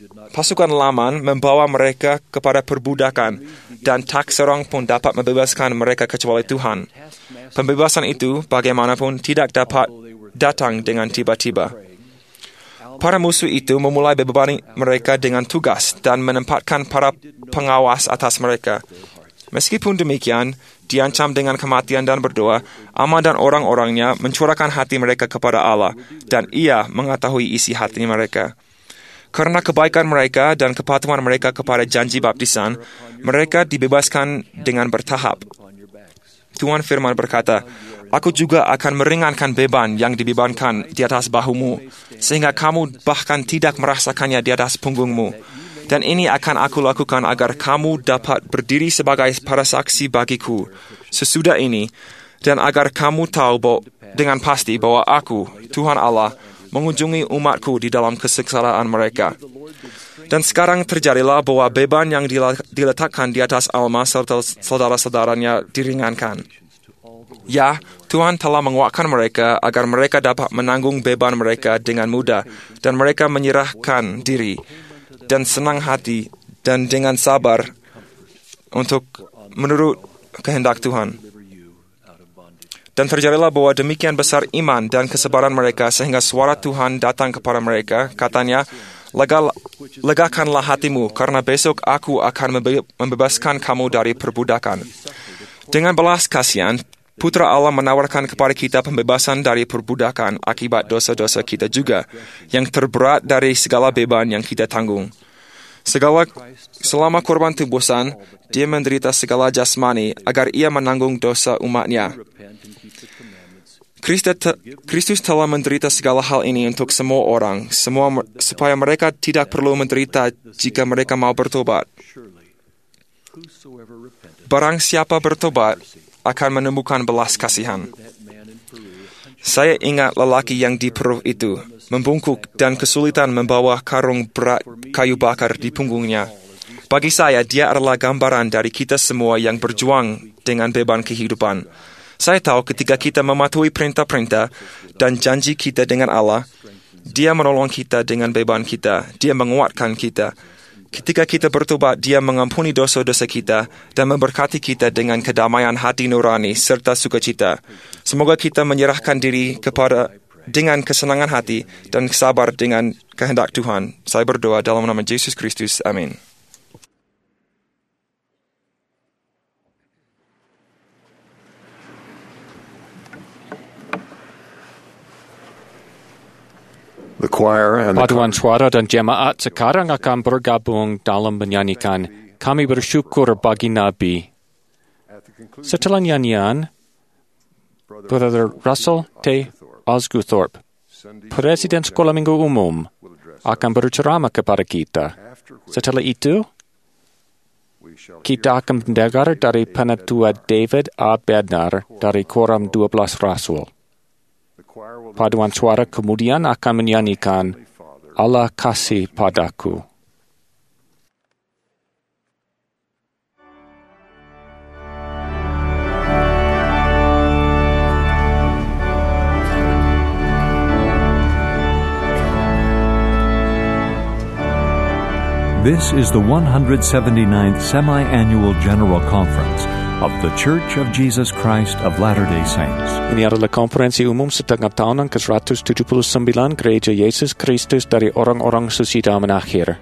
Pasukan Laman membawa mereka kepada perbudakan, dan tak seorang pun dapat membebaskan mereka kecuali Tuhan. Pembebasan itu, bagaimanapun, tidak dapat datang dengan tiba-tiba. Para musuh itu memulai membebani mereka dengan tugas dan menempatkan para pengawas atas mereka. Meskipun demikian, diancam dengan kematian dan berdoa, Amma dan orang-orangnya mencurahkan hati mereka kepada Allah, dan Ia mengetahui isi hati mereka. Karena kebaikan mereka dan kepatuhan mereka kepada janji baptisan, mereka dibebaskan dengan bertahap. Tuhan firman berkata, "Aku juga akan meringankan beban yang dibebankan di atas bahumu, sehingga kamu bahkan tidak merasakannya di atas punggungmu. Dan ini akan aku lakukan agar kamu dapat berdiri sebagai para saksi bagiku sesudah ini, dan agar kamu tahu dengan pasti bahwa aku, Tuhan Allah, mengunjungi umatku di dalam kesengsaraan mereka." Dan sekarang terjadilah bahwa beban yang diletakkan di atas Alma serta saudara-saudaranya diringankan. Ya, Tuhan telah menguatkan mereka agar mereka dapat menanggung beban mereka dengan mudah, dan mereka menyerahkan diri dan senang hati dan dengan sabar untuk menurut kehendak Tuhan. Dan terjadilah bahwa demikian besar iman dan kesabaran mereka sehingga suara Tuhan datang kepada mereka, katanya, "Legakanlah hatimu, karena besok aku akan membebaskan kamu dari perbudakan." Dengan belas kasihan, Putra Allah menawarkan kepada kita pembebasan dari perbudakan akibat dosa-dosa kita juga, yang terberat dari segala beban yang kita tanggung. Selama korban tebusan, Dia menderita segala jasmani agar Ia menanggung dosa umatnya. Kristus telah menderita segala hal ini untuk semua orang, supaya mereka tidak perlu menderita jika mereka mau bertobat. Barang siapa bertobat akan menemukan belas kasihan. Saya ingat lelaki yang di Peru itu, membungkuk dan kesulitan membawa karung berat kayu bakar di punggungnya. Bagi saya, dia adalah gambaran dari kita semua yang berjuang dengan beban kehidupan. Saya tahu ketika kita mematuhi perintah-perintah dan janji kita dengan Allah, Dia menolong kita dengan beban kita, Dia menguatkan kita. Ketika kita bertobat, Dia mengampuni dosa-dosa kita dan memberkati kita dengan kedamaian hati nurani serta sukacita. Semoga kita menyerahkan diri dengan kesenangan hati dan sabar dengan kehendak Tuhan. Saya berdoa dalam nama Yesus Kristus. Amin. Paduan suara dan jemaat sekarang akan bergabung dalam menyanyikan "Kami Bersyukur Bagi Nabi". Setelah nyanyian, Brother Russell T. Osguthorpe, Presiden Sekolah Minggu Umum, akan berceramah kepada kita. Setelah itu, kita akan mendengar dari Penatua David A. Bednar dari Koram 12 Rasul. Paduan suara kemudian akan menyanyikan "Allah Kasih Padaku". This is the 179th Semi-Annual General Conference of The Church of Jesus Christ of Latter-day Saints. Ini adalah konferensi umum setengah tahunan ke-179 Gereja Yesus Kristus dari orang-orang sesudah akhir.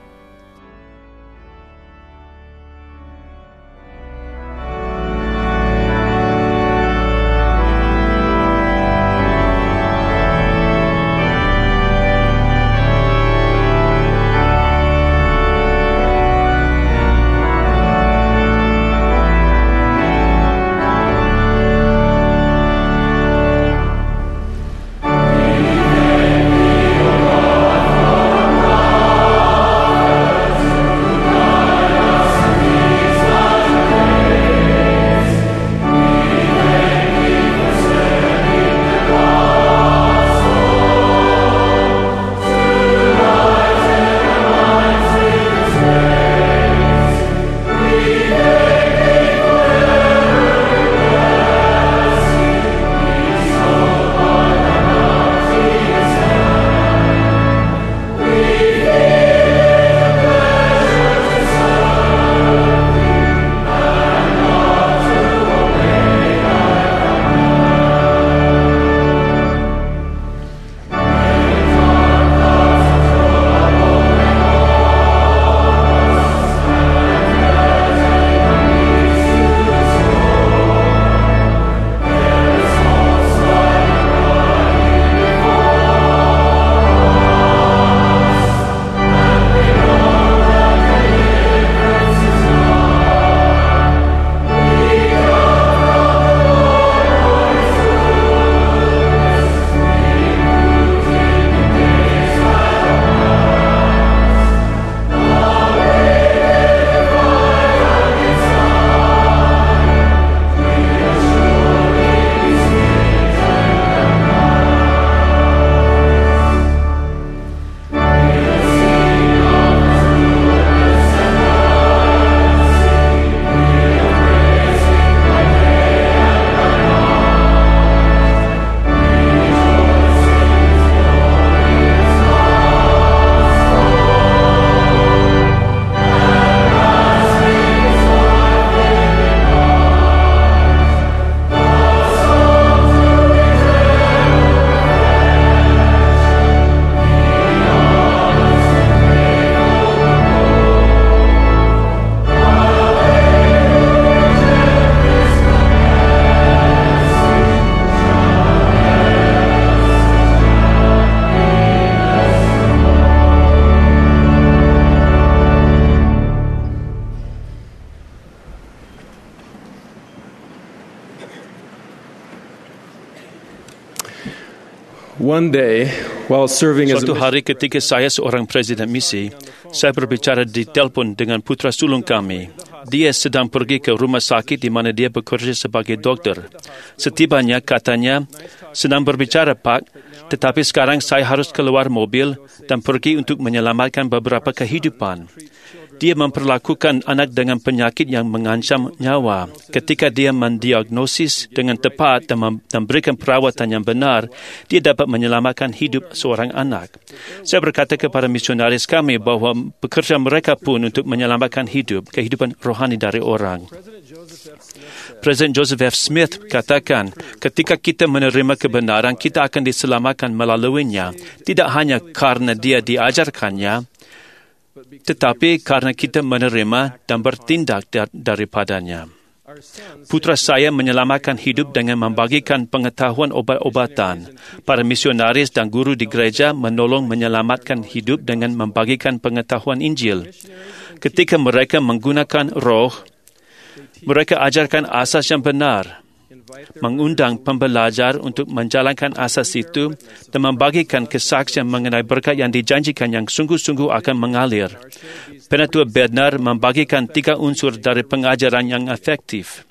One day, while serving as Suatu hari ketika saya seorang presiden misi, saya berbicara di telefon dengan putra sulung kami. Dia sedang pergi ke rumah sakit di mana dia bekerja sebagai doktor. Setibanya, katanya, senang berbicara, Pak, tetapi sekarang saya harus keluar mobil dan pergi untuk menyelamatkan beberapa kehidupan. Dia memperlakukan anak dengan penyakit yang mengancam nyawa. Ketika dia mendiagnosis dengan tepat dan memberikan perawatan yang benar, dia dapat menyelamatkan hidup seorang anak. Saya berkata kepada misionaris kami bahawa pekerjaan mereka pun untuk menyelamatkan kehidupan rohani dari orang. Presiden Joseph F. Smith katakan, ketika kita menerima kebenaran, kita akan diselamatkan melaluinya, tidak hanya karena dia diajarkannya, tetapi karena kita menerima dan bertindak daripadanya. Putra saya menyelamatkan hidup dengan membagikan pengetahuan obat-obatan. Para misionaris dan guru di gereja menolong menyelamatkan hidup dengan membagikan pengetahuan Injil. Ketika mereka menggunakan roh, mereka ajarkan asas yang benar, mengundang pembelajar untuk menjalankan asas itu dan membagikan kesaksian mengenai berkat yang dijanjikan yang sungguh-sungguh akan mengalir. Penatua Bednar membagikan 3 unsur dari pengajaran yang efektif.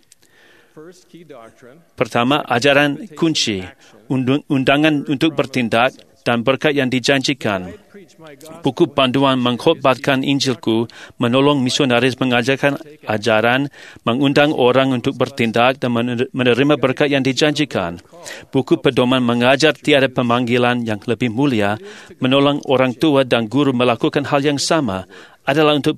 Pertama, ajaran kunci, undangan untuk bertindak dan berkat yang dijanjikan. Buku panduan mengkhotbahkan Injilku menolong misionaris mengajarkan ajaran, mengundang orang untuk bertindak dan menerima berkat yang dijanjikan. Buku pedoman mengajar tiada pemanggilan yang lebih mulia, menolong orang tua dan guru melakukan hal yang sama, adalah untuk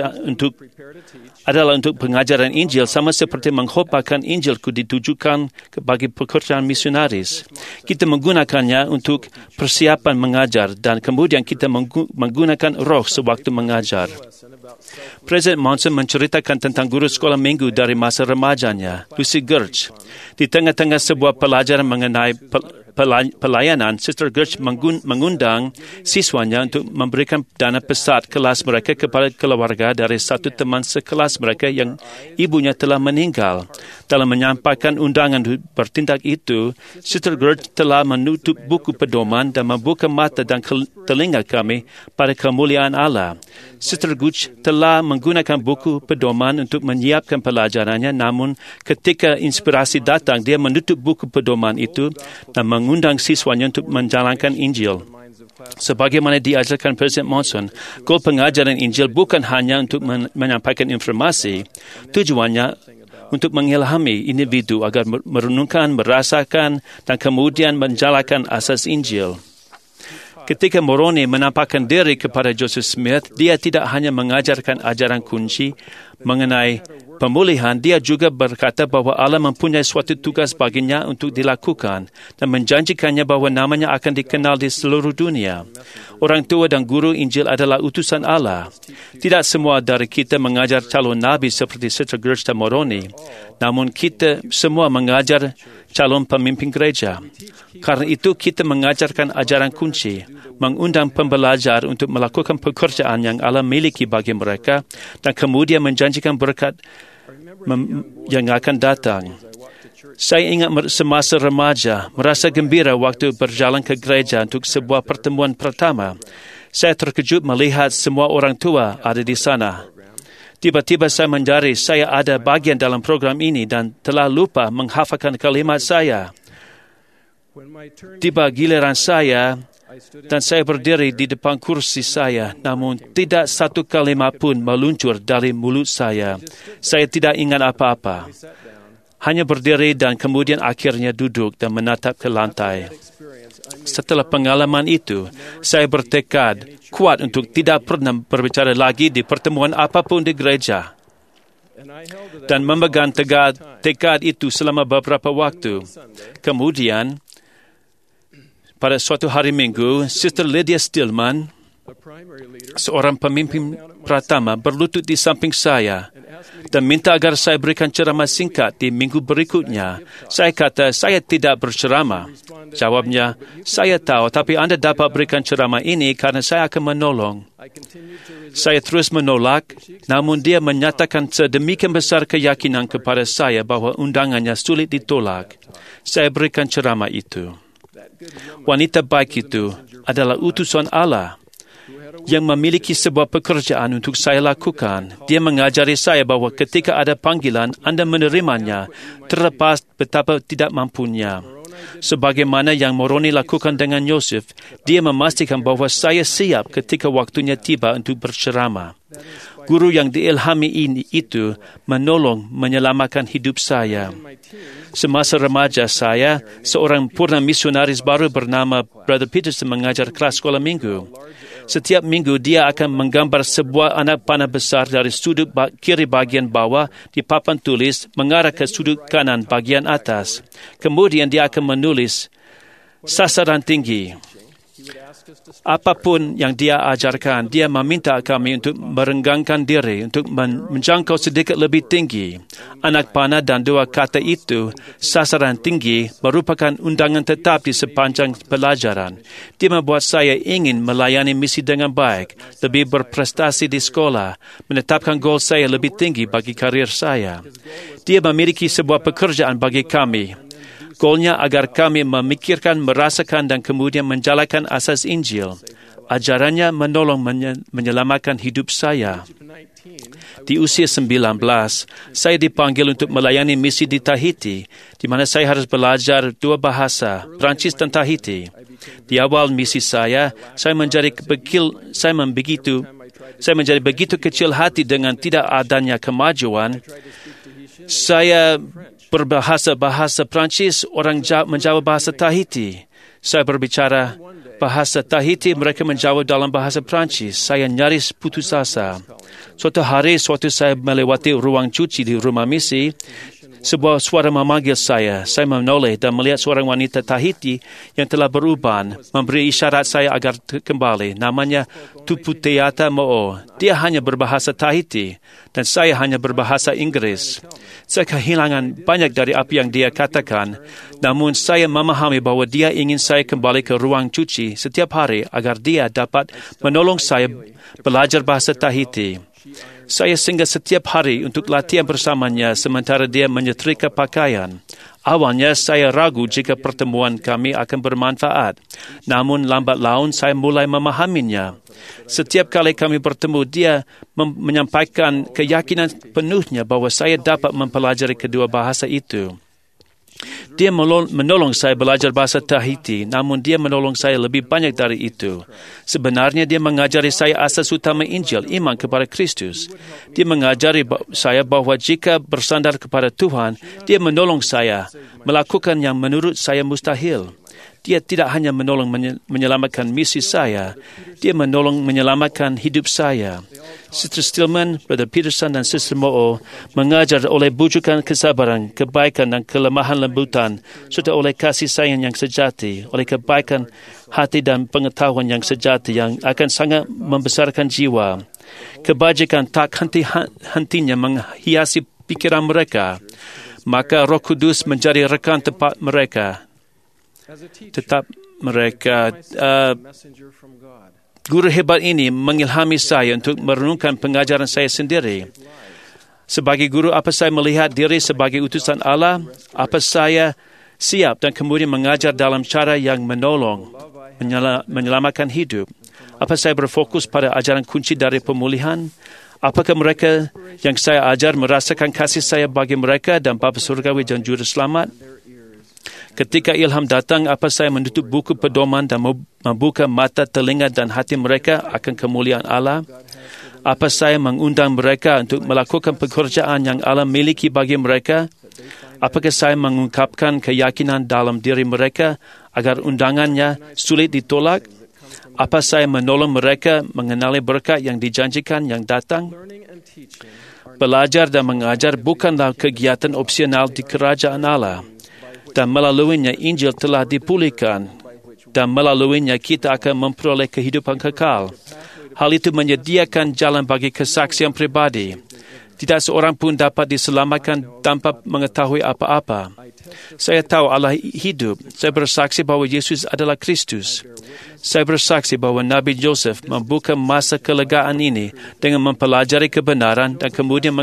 pengajaran Injil sama seperti mengkhotbahkan Injilku ditujukan bagi pekerjaan misionaris. Kita menggunakannya untuk persiapan mengajar dan kemudian kita menggunakan roh sewaktu mengajar. Presiden Monson menceritakan tentang guru sekolah minggu dari masa remajanya, Lucy Gertz. Di tengah-tengah sebuah pelajaran mengenai pelayanan, Sister Gertz mengundang siswanya untuk memberikan dana pesat kelas mereka kepada keluarga dari satu teman sekelas mereka yang ibunya telah meninggal. Dalam menyampaikan undangan bertindak itu, Sister Gertz telah menutup buku pedoman dan membuka mata dan telinga kami pada kemuliaan Allah. Sister Gertz telah menggunakan buku pedoman untuk menyiapkan pelajarannya, namun ketika inspirasi datang, dia menutup buku pedoman itu dan mengundang siswanya untuk menjalankan Injil. Sebagaimana diajarkan Presiden Monson, goal pengajaran Injil bukan hanya untuk menyampaikan informasi, tujuannya untuk mengilhami individu agar merenungkan, merasakan, dan kemudian menjalankan asas Injil. Ketika Moroni menampakkan diri kepada Joseph Smith, dia tidak hanya mengajarkan ajaran kunci mengenai pemulihan, dia juga berkata bahawa Allah mempunyai suatu tugas baginya untuk dilakukan dan menjanjikannya bahawa namanya akan dikenal di seluruh dunia. Orang tua dan guru Injil adalah utusan Allah. Tidak semua dari kita mengajar calon nabi seperti Sister Gertz dan Moroni, namun kita semua mengajar calon pemimpin gereja. Karena itu kita mengajarkan ajaran kunci, mengundang pembelajar untuk melakukan pekerjaan yang Allah miliki bagi mereka dan kemudian menjanjikan berkat yang akan datang. Saya ingat semasa remaja, merasa gembira waktu berjalan ke gereja untuk sebuah pertemuan pertama. Saya terkejut melihat semua orang tua ada di sana. Tiba-tiba saya menyadari saya ada bagian dalam program ini dan telah lupa menghafalkan kalimat saya. Tiba giliran saya dan saya berdiri di depan kursi saya, namun tidak satu kalimat pun meluncur dari mulut saya. Saya tidak ingat apa-apa. Hanya berdiri dan kemudian akhirnya duduk dan menatap ke lantai. Setelah pengalaman itu, saya bertekad kuat untuk tidak pernah berbicara lagi di pertemuan apapun di gereja. Dan memegang tekad itu selama beberapa waktu. Kemudian, pada suatu hari Minggu, Sister Lydia Stillman, seorang pemimpin pertama, berlutut di samping saya dan minta agar saya berikan ceramah singkat di minggu berikutnya. Saya kata, saya tidak berceramah. Jawabnya, saya tahu, tapi Anda dapat berikan ceramah ini karena saya akan menolong. Saya terus menolak, namun dia menyatakan sedemikian besar keyakinan kepada saya bahawa undangannya sulit ditolak. Saya berikan ceramah itu. Wanita baik itu adalah utusan Allah yang memiliki sebuah pekerjaan untuk saya lakukan. Dia mengajari saya bahawa ketika ada panggilan, anda menerimanya, terlepas betapa tidak mampunya. Sebagaimana yang Moroni lakukan dengan Yosef, dia memastikan bahawa saya siap ketika waktunya tiba untuk berceramah. Guru yang diilhami itu menolong menyelamatkan hidup saya. Semasa remaja saya, seorang purna misionaris baru bernama Brother Peterson mengajar kelas sekolah minggu. Setiap minggu dia akan menggambar sebuah anak panah besar dari sudut kiri bagian bawah di papan tulis mengarah ke sudut kanan bagian atas. Kemudian dia akan menulis sasaran tinggi. Apapun yang dia ajarkan, dia meminta kami untuk merenggangkan diri, untuk menjangkau sedikit lebih tinggi. Anak panah dan dua kata itu, sasaran tinggi, merupakan undangan tetap di sepanjang pelajaran. Dia membuat saya ingin melayani misi dengan baik, lebih berprestasi di sekolah, menetapkan gol saya lebih tinggi bagi karir saya. Dia memiliki sebuah pekerjaan bagi kami. Golnya agar kami memikirkan, merasakan dan kemudian menjalankan asas Injil. Ajarannya menolong menyelamatkan hidup saya. Di usia 19, saya dipanggil untuk melayani misi di Tahiti, di mana saya harus belajar dua bahasa, Perancis dan Tahiti. Di awal misi saya menjadi begitu kecil hati dengan tidak adanya kemajuan. Saya berbahasa Perancis, orang menjawab bahasa Tahiti. Saya berbicara bahasa Tahiti, mereka menjawab dalam bahasa Perancis. Saya nyaris putus asa. Suatu hari, suatu saya melewati ruang cuci di rumah misi, sebuah suara memanggil saya. Saya menoleh dan melihat seorang wanita Tahiti yang telah beruban, memberi isyarat saya agar kembali. Namanya Tuputeata Mo'o. Dia hanya berbahasa Tahiti dan saya hanya berbahasa Inggris. Saya kehilangan banyak dari apa yang dia katakan, namun saya memahami bahawa dia ingin saya kembali ke ruang cuci setiap hari agar dia dapat menolong saya belajar bahasa Tahiti. Saya singgah setiap hari untuk latihan bersamanya sementara dia menyetrika pakaian. Awalnya saya ragu jika pertemuan kami akan bermanfaat. Namun lambat laun saya mulai memahaminya. Setiap kali kami bertemu, dia menyampaikan keyakinan penuhnya bahawa saya dapat mempelajari kedua bahasa itu. Dia menolong saya belajar bahasa Tahiti, namun dia menolong saya lebih banyak dari itu. Sebenarnya dia mengajari saya asas utama Injil, iman kepada Kristus. Dia mengajari saya bahawa jika bersandar kepada Tuhan, dia menolong saya melakukan yang menurut saya mustahil. Dia tidak hanya menolong menyelamatkan misi saya, dia menolong menyelamatkan hidup saya. Sister Stillman, Brother Peterson dan Sister Mo'o mengajar oleh bujukan kesabaran, kebaikan dan kelemahan lembutan, serta oleh kasih sayang yang sejati, oleh kebaikan hati dan pengetahuan yang sejati yang akan sangat membesarkan jiwa. Kebajikan tak henti-hentinya menghiasi pikiran mereka, maka Roh Kudus menjadi rekan tepat mereka. Guru hebat ini mengilhami saya untuk merenungkan pengajaran saya sendiri. Sebagai guru, apa saya melihat diri sebagai utusan Allah? Apa saya siap dan kemudian mengajar dalam cara yang menolong, menyelamatkan hidup? Apa saya berfokus pada ajaran kunci dari pemulihan? Apakah mereka yang saya ajar merasakan kasih saya bagi mereka dan Bapa Surgawi dan Juru Selamat? Ketika ilham datang, apa saya menutup buku pedoman dan membuka mata, telinga dan hati mereka akan kemuliaan Allah? Apa saya mengundang mereka untuk melakukan pekerjaan yang Allah miliki bagi mereka? Apakah saya mengungkapkan keyakinan dalam diri mereka agar undangannya sulit ditolak? Apa saya menolong mereka mengenali berkat yang dijanjikan yang datang? Belajar dan mengajar bukanlah kegiatan opsional di kerajaan Allah. Dan melaluinya Injil telah dipulihkan, dan melaluinya kita akan memperoleh kehidupan kekal. Hal itu menyediakan jalan bagi kesaksian pribadi. Tidak seorang pun dapat diselamatkan tanpa mengetahui apa-apa. Saya tahu Allah hidup. Saya bersaksi bahawa Yesus adalah Kristus. Saya bersaksi bahawa Nabi Joseph membuka masa kelegaan ini dengan mempelajari kebenaran dan kemudian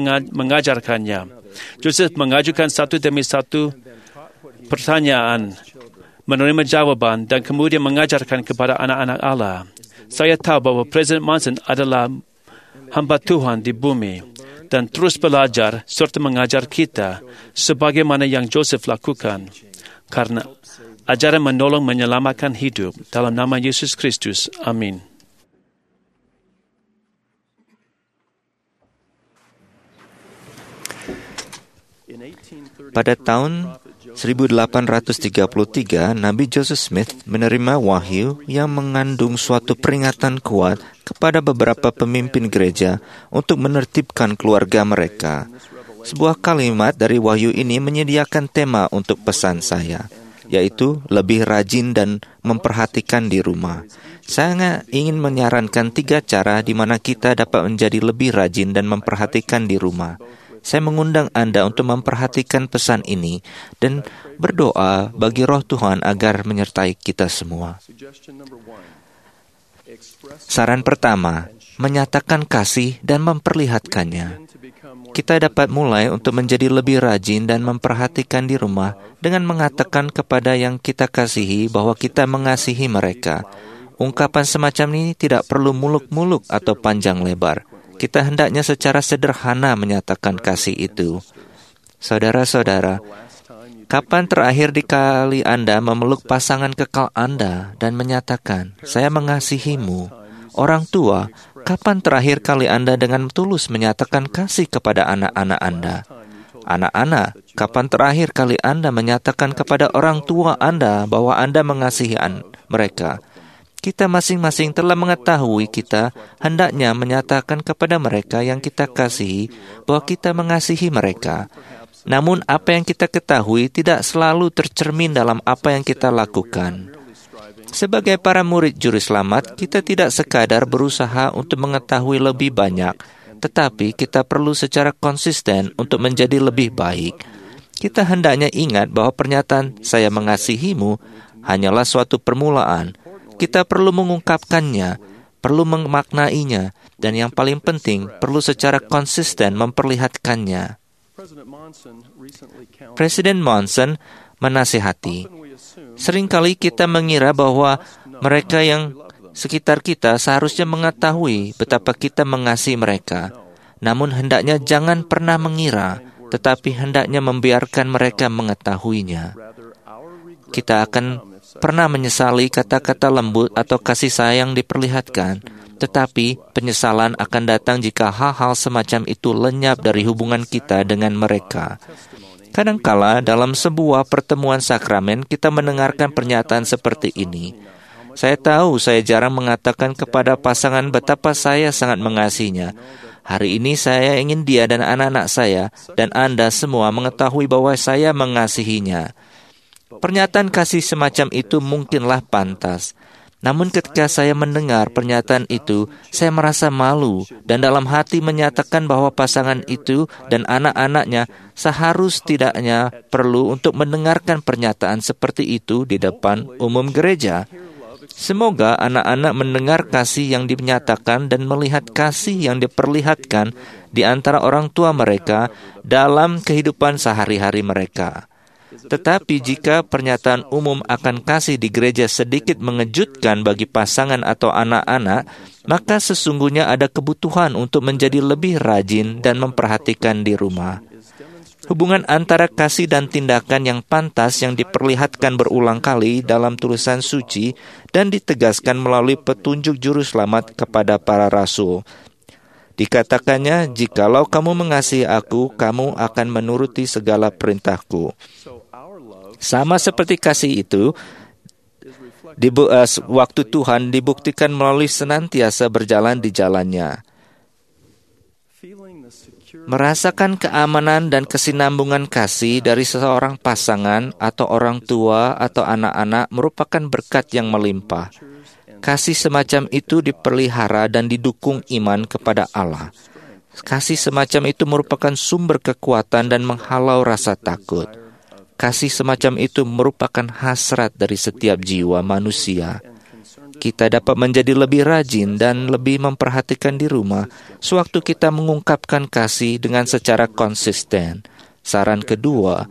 mengajarkannya. Joseph mengajukan satu demi satu pertanyaan menerima jawaban dan kemudian mengajarkan kepada anak-anak Allah. Saya tahu bahwa Presiden Monson adalah hamba Tuhan di bumi dan terus belajar serta mengajar kita sebagaimana yang Joseph lakukan. Karena ajaran menolong menyelamatkan hidup dalam nama Yesus Kristus. Amin. Pada tahun 1833, Nabi Joseph Smith menerima wahyu yang mengandung suatu peringatan kuat kepada beberapa pemimpin gereja untuk menertibkan keluarga mereka. Sebuah kalimat dari wahyu ini menyediakan tema untuk pesan saya, yaitu lebih rajin dan memperhatikan di rumah. Saya ingin menyarankan 3 cara di mana kita dapat menjadi lebih rajin dan memperhatikan di rumah. Saya mengundang Anda untuk memperhatikan pesan ini dan berdoa bagi Roh Tuhan agar menyertai kita semua. Saran pertama, menyatakan kasih dan memperlihatkannya. Kita dapat mulai untuk menjadi lebih rajin dan memperhatikan di rumah dengan mengatakan kepada yang kita kasihi bahwa kita mengasihi mereka. Ungkapan semacam ini tidak perlu muluk-muluk atau panjang lebar. Kita hendaknya secara sederhana menyatakan kasih itu. Saudara-saudara, kapan terakhir kali Anda memeluk pasangan kekal Anda dan menyatakan, "Saya mengasihimu"? Orang tua, kapan terakhir kali Anda dengan tulus menyatakan kasih kepada anak-anak Anda? Anak-anak, kapan terakhir kali Anda menyatakan kepada orang tua Anda bahwa Anda mengasihi mereka? Kita masing-masing telah mengetahui kita hendaknya menyatakan kepada mereka yang kita kasihi bahwa kita mengasihi mereka. Namun apa yang kita ketahui tidak selalu tercermin dalam apa yang kita lakukan. Sebagai para murid juru selamat, kita tidak sekadar berusaha untuk mengetahui lebih banyak, tetapi kita perlu secara konsisten untuk menjadi lebih baik. Kita hendaknya ingat bahwa pernyataan "saya mengasihimu" hanyalah suatu permulaan. Kita perlu mengungkapkannya, perlu memaknainya, dan yang paling penting, perlu secara konsisten memperlihatkannya. Presiden Monson menasihati, seringkali kita mengira bahwa mereka yang sekitar kita seharusnya mengetahui betapa kita mengasihi mereka. Namun hendaknya jangan pernah mengira, tetapi hendaknya membiarkan mereka mengetahuinya. Kita akan pernah menyesali kata-kata lembut atau kasih sayang diperlihatkan, tetapi penyesalan akan datang jika hal-hal semacam itu lenyap dari hubungan kita dengan mereka. Kadangkala dalam sebuah pertemuan sakramen kita mendengarkan pernyataan seperti ini. Saya tahu saya jarang mengatakan kepada pasangan betapa saya sangat mengasihinya. Hari ini saya ingin dia dan anak-anak saya dan Anda semua mengetahui bahwa saya mengasihinya. Pernyataan kasih semacam itu mungkinlah pantas. Namun ketika saya mendengar pernyataan itu, saya merasa malu dan dalam hati menyatakan bahwa pasangan itu dan anak-anaknya seharusnya perlu untuk mendengarkan pernyataan seperti itu di depan umum gereja. Semoga anak-anak mendengar kasih yang dinyatakan dan melihat kasih yang diperlihatkan di antara orang tua mereka dalam kehidupan sehari-hari mereka. Tetapi jika pernyataan umum akan kasih di gereja sedikit mengejutkan bagi pasangan atau anak-anak, maka sesungguhnya ada kebutuhan untuk menjadi lebih rajin dan memperhatikan di rumah. Hubungan antara kasih dan tindakan yang pantas yang diperlihatkan berulang kali dalam tulisan suci dan ditegaskan melalui petunjuk juru selamat kepada para rasul. Dikatakannya, "Jikalau kamu mengasihi aku, kamu akan menuruti segala perintahku." Sama seperti kasih itu, waktu Tuhan dibuktikan melalui senantiasa berjalan di jalannya. Merasakan keamanan dan kesinambungan kasih dari seseorang pasangan atau orang tua atau anak-anak merupakan berkat yang melimpah. Kasih semacam itu dipelihara dan didukung iman kepada Allah. Kasih semacam itu merupakan sumber kekuatan dan menghalau rasa takut. Kasih semacam itu merupakan hasrat dari setiap jiwa manusia. Kita dapat menjadi lebih rajin dan lebih memperhatikan di rumah sewaktu kita mengungkapkan kasih dengan secara konsisten. Saran kedua,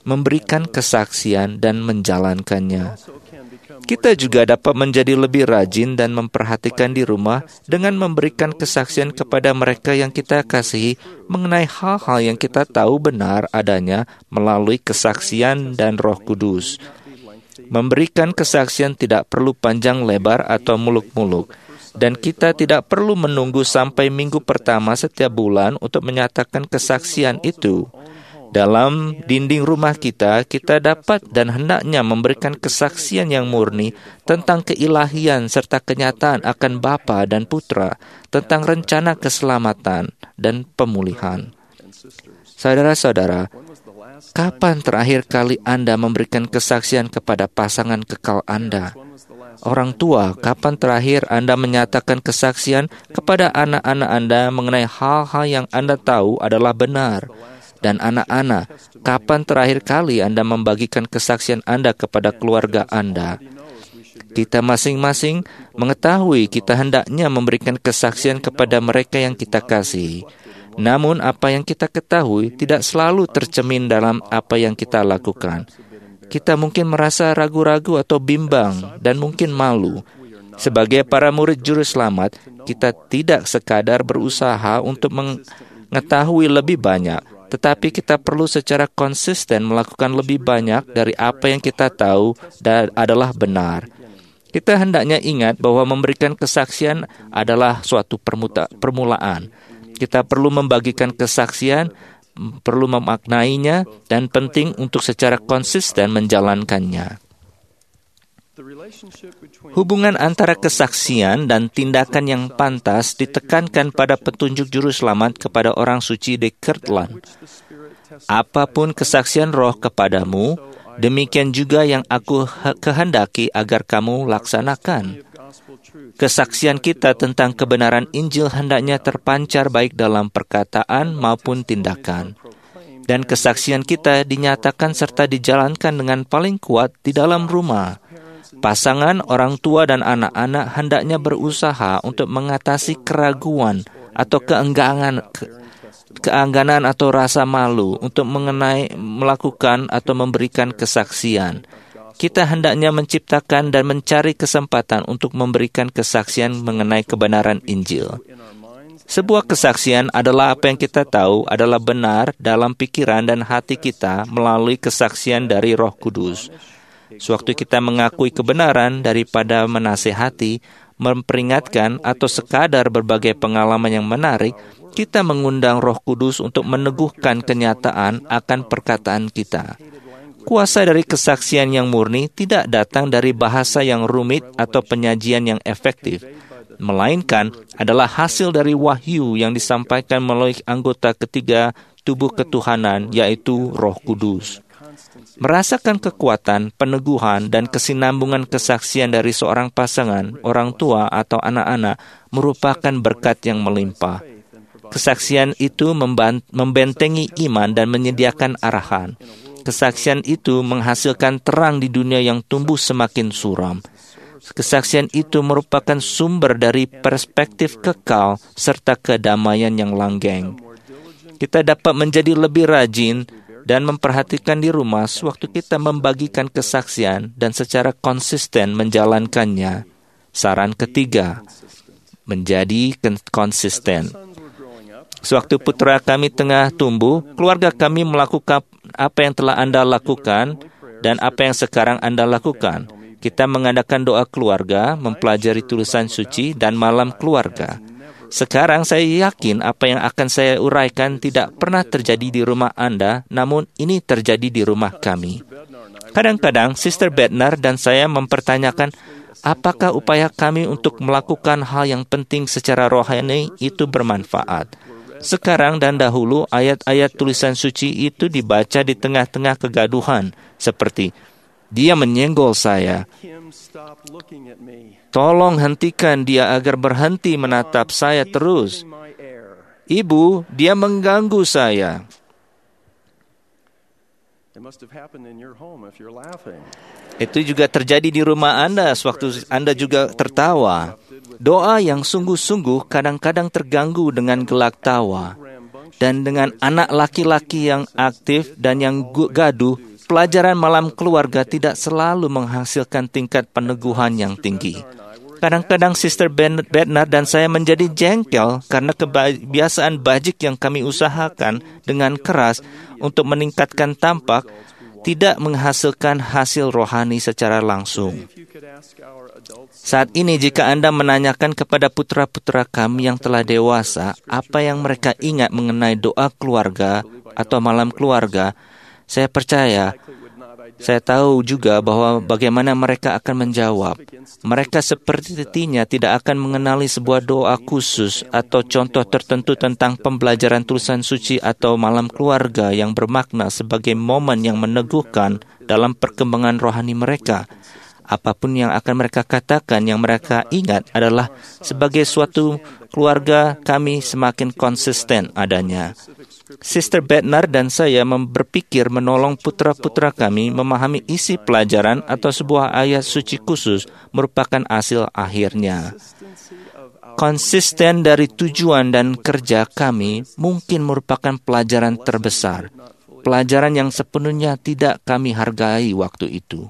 memberikan kesaksian dan menjalankannya. Kita juga dapat menjadi lebih rajin dan memperhatikan di rumah dengan memberikan kesaksian kepada mereka yang kita kasihi mengenai hal-hal yang kita tahu benar adanya melalui kesaksian dan Roh Kudus. Memberikan kesaksian tidak perlu panjang lebar atau muluk-muluk, dan kita tidak perlu menunggu sampai minggu pertama setiap bulan untuk menyatakan kesaksian itu. Dalam dinding rumah kita dapat dan hendaknya memberikan kesaksian yang murni tentang keilahian serta kenyataan akan Bapa dan Putra, tentang rencana keselamatan dan pemulihan. Saudara-saudara, kapan terakhir kali Anda memberikan kesaksian kepada pasangan kekal Anda? Orang tua, kapan terakhir Anda menyatakan kesaksian kepada anak-anak Anda mengenai hal-hal yang Anda tahu adalah benar? Dan anak-anak, kapan terakhir kali Anda membagikan kesaksian Anda kepada keluarga Anda? Kita masing-masing mengetahui kita hendaknya memberikan kesaksian kepada mereka yang kita kasihi. Namun apa yang kita ketahui tidak selalu tercermin dalam apa yang kita lakukan. Kita mungkin merasa ragu-ragu atau bimbang dan mungkin malu. Sebagai para murid juru selamat, kita tidak sekadar berusaha untuk mengetahui lebih banyak, tetapi kita perlu secara konsisten melakukan lebih banyak dari apa yang kita tahu dan adalah benar. Kita hendaknya ingat bahwa memberikan kesaksian adalah suatu permulaan. Kita perlu membagikan kesaksian, perlu memaknainya, dan penting untuk secara konsisten menjalankannya. Hubungan antara kesaksian dan tindakan yang pantas ditekankan pada petunjuk juru selamat kepada orang suci di Kirtland. Apapun kesaksian Roh kepadamu, demikian juga yang aku kehendaki agar kamu laksanakan. Kesaksian kita tentang kebenaran Injil hendaknya terpancar baik dalam perkataan maupun tindakan. Dan kesaksian kita dinyatakan serta dijalankan dengan paling kuat di dalam rumah. Pasangan, orang tua, dan anak-anak hendaknya berusaha untuk mengatasi keraguan atau keengganan atau rasa malu untuk melakukan atau memberikan kesaksian. Kita hendaknya menciptakan dan mencari kesempatan untuk memberikan kesaksian mengenai kebenaran Injil. Sebuah kesaksian adalah apa yang kita tahu adalah benar dalam pikiran dan hati kita melalui kesaksian dari Roh Kudus. Sewaktu kita mengakui kebenaran daripada menasehati, memperingatkan, atau sekadar berbagai pengalaman yang menarik, kita mengundang Roh Kudus untuk meneguhkan kenyataan akan perkataan kita. Kuasa dari kesaksian yang murni tidak datang dari bahasa yang rumit atau penyajian yang efektif, melainkan adalah hasil dari wahyu yang disampaikan melalui anggota ketiga tubuh ketuhanan, yaitu Roh Kudus. Merasakan kekuatan, peneguhan, dan kesinambungan kesaksian dari seorang pasangan, orang tua, atau anak-anak merupakan berkat yang melimpah. Kesaksian itu membentengi iman dan menyediakan arahan. Kesaksian itu menghasilkan terang di dunia yang tumbuh semakin suram. Kesaksian itu merupakan sumber dari perspektif kekal serta kedamaian yang langgeng. Kita dapat menjadi lebih rajin dan memperhatikan di rumah sewaktu kita membagikan kesaksian dan secara konsisten menjalankannya. Saran ketiga, menjadi konsisten. Sewaktu putra kami tengah tumbuh, keluarga kami melakukan apa yang telah Anda lakukan dan apa yang sekarang Anda lakukan. Kita mengadakan doa keluarga, mempelajari tulisan suci, dan malam keluarga. Sekarang saya yakin apa yang akan saya uraikan tidak pernah terjadi di rumah Anda, namun ini terjadi di rumah kami. Kadang-kadang, Sister Bednar dan saya mempertanyakan, apakah upaya kami untuk melakukan hal yang penting secara rohani itu bermanfaat. Sekarang dan dahulu, ayat-ayat tulisan suci itu dibaca di tengah-tengah kegaduhan, seperti, dia menyenggol saya. Tolong hentikan dia agar berhenti menatap saya terus. Ibu, dia mengganggu saya. Itu juga terjadi di rumah Anda sewaktu Anda juga tertawa. Doa yang sungguh-sungguh kadang-kadang terganggu dengan gelak tawa. Dan dengan anak laki-laki yang aktif dan yang gaduh, pelajaran malam keluarga tidak selalu menghasilkan tingkat peneguhan yang tinggi. Kadang-kadang Sister Bednar dan saya menjadi jengkel karena kebiasaan bajik yang kami usahakan dengan keras untuk meningkatkan tampak tidak menghasilkan hasil rohani secara langsung. Saat ini jika Anda menanyakan kepada putra-putra kami yang telah dewasa apa yang mereka ingat mengenai doa keluarga atau malam keluarga, saya percaya, saya tahu juga bahwa bagaimana mereka akan menjawab. Mereka sepertinya tidak akan mengenali sebuah doa khusus atau contoh tertentu tentang pembelajaran tulisan suci atau malam keluarga yang bermakna sebagai momen yang meneguhkan dalam perkembangan rohani mereka. Apapun yang akan mereka katakan, yang mereka ingat adalah sebagai suatu keluarga kami semakin konsisten adanya. Sister Bednar dan saya berpikir menolong putra-putra kami memahami isi pelajaran atau sebuah ayat suci khusus merupakan hasil akhirnya. Konsisten dari tujuan dan kerja kami mungkin merupakan pelajaran terbesar, pelajaran yang sepenuhnya tidak kami hargai waktu itu.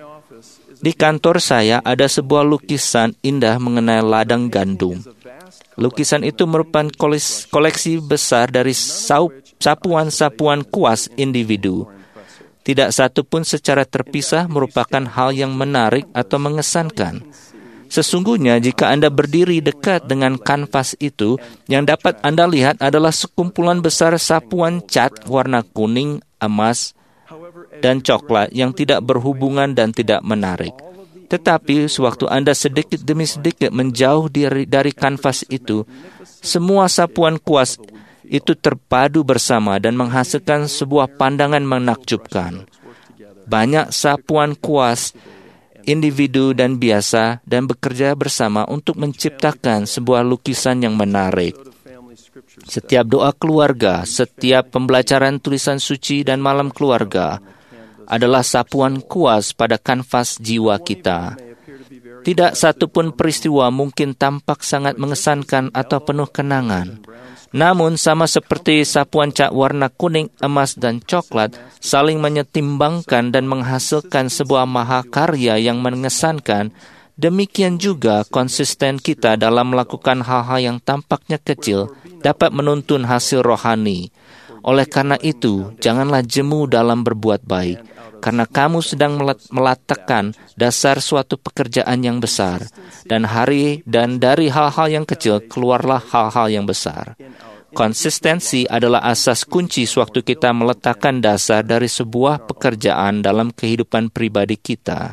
Di kantor saya ada sebuah lukisan indah mengenai ladang gandum. Lukisan itu merupakan koleksi besar dari sapuan-sapuan kuas individu. Tidak satu pun secara terpisah merupakan hal yang menarik atau mengesankan. Sesungguhnya jika Anda berdiri dekat dengan kanvas itu, yang dapat Anda lihat adalah sekumpulan besar sapuan cat warna kuning, emas, dan coklat yang tidak berhubungan dan tidak menarik. Tetapi sewaktu Anda sedikit demi sedikit menjauh dari kanvas itu, semua sapuan kuas itu terpadu bersama dan menghasilkan sebuah pandangan menakjubkan. Banyak sapuan kuas individu dan biasa dan bekerja bersama untuk menciptakan sebuah lukisan yang menarik. Setiap doa keluarga, setiap pembelajaran tulisan suci dan malam keluarga adalah sapuan kuas pada kanvas jiwa kita. Tidak satu pun peristiwa mungkin tampak sangat mengesankan atau penuh kenangan. Namun sama seperti sapuan cat warna kuning, emas, dan coklat saling menyetimbangkan dan menghasilkan sebuah mahakarya yang mengesankan, demikian juga konsisten kita dalam melakukan hal-hal yang tampaknya kecil dapat menuntun hasil rohani. Oleh karena itu, janganlah jemu dalam berbuat baik, karena kamu sedang meletakkan dasar suatu pekerjaan yang besar, dan dari hal-hal yang kecil keluarlah hal-hal yang besar. Konsistensi adalah asas kunci sewaktu kita meletakkan dasar dari sebuah pekerjaan dalam kehidupan pribadi kita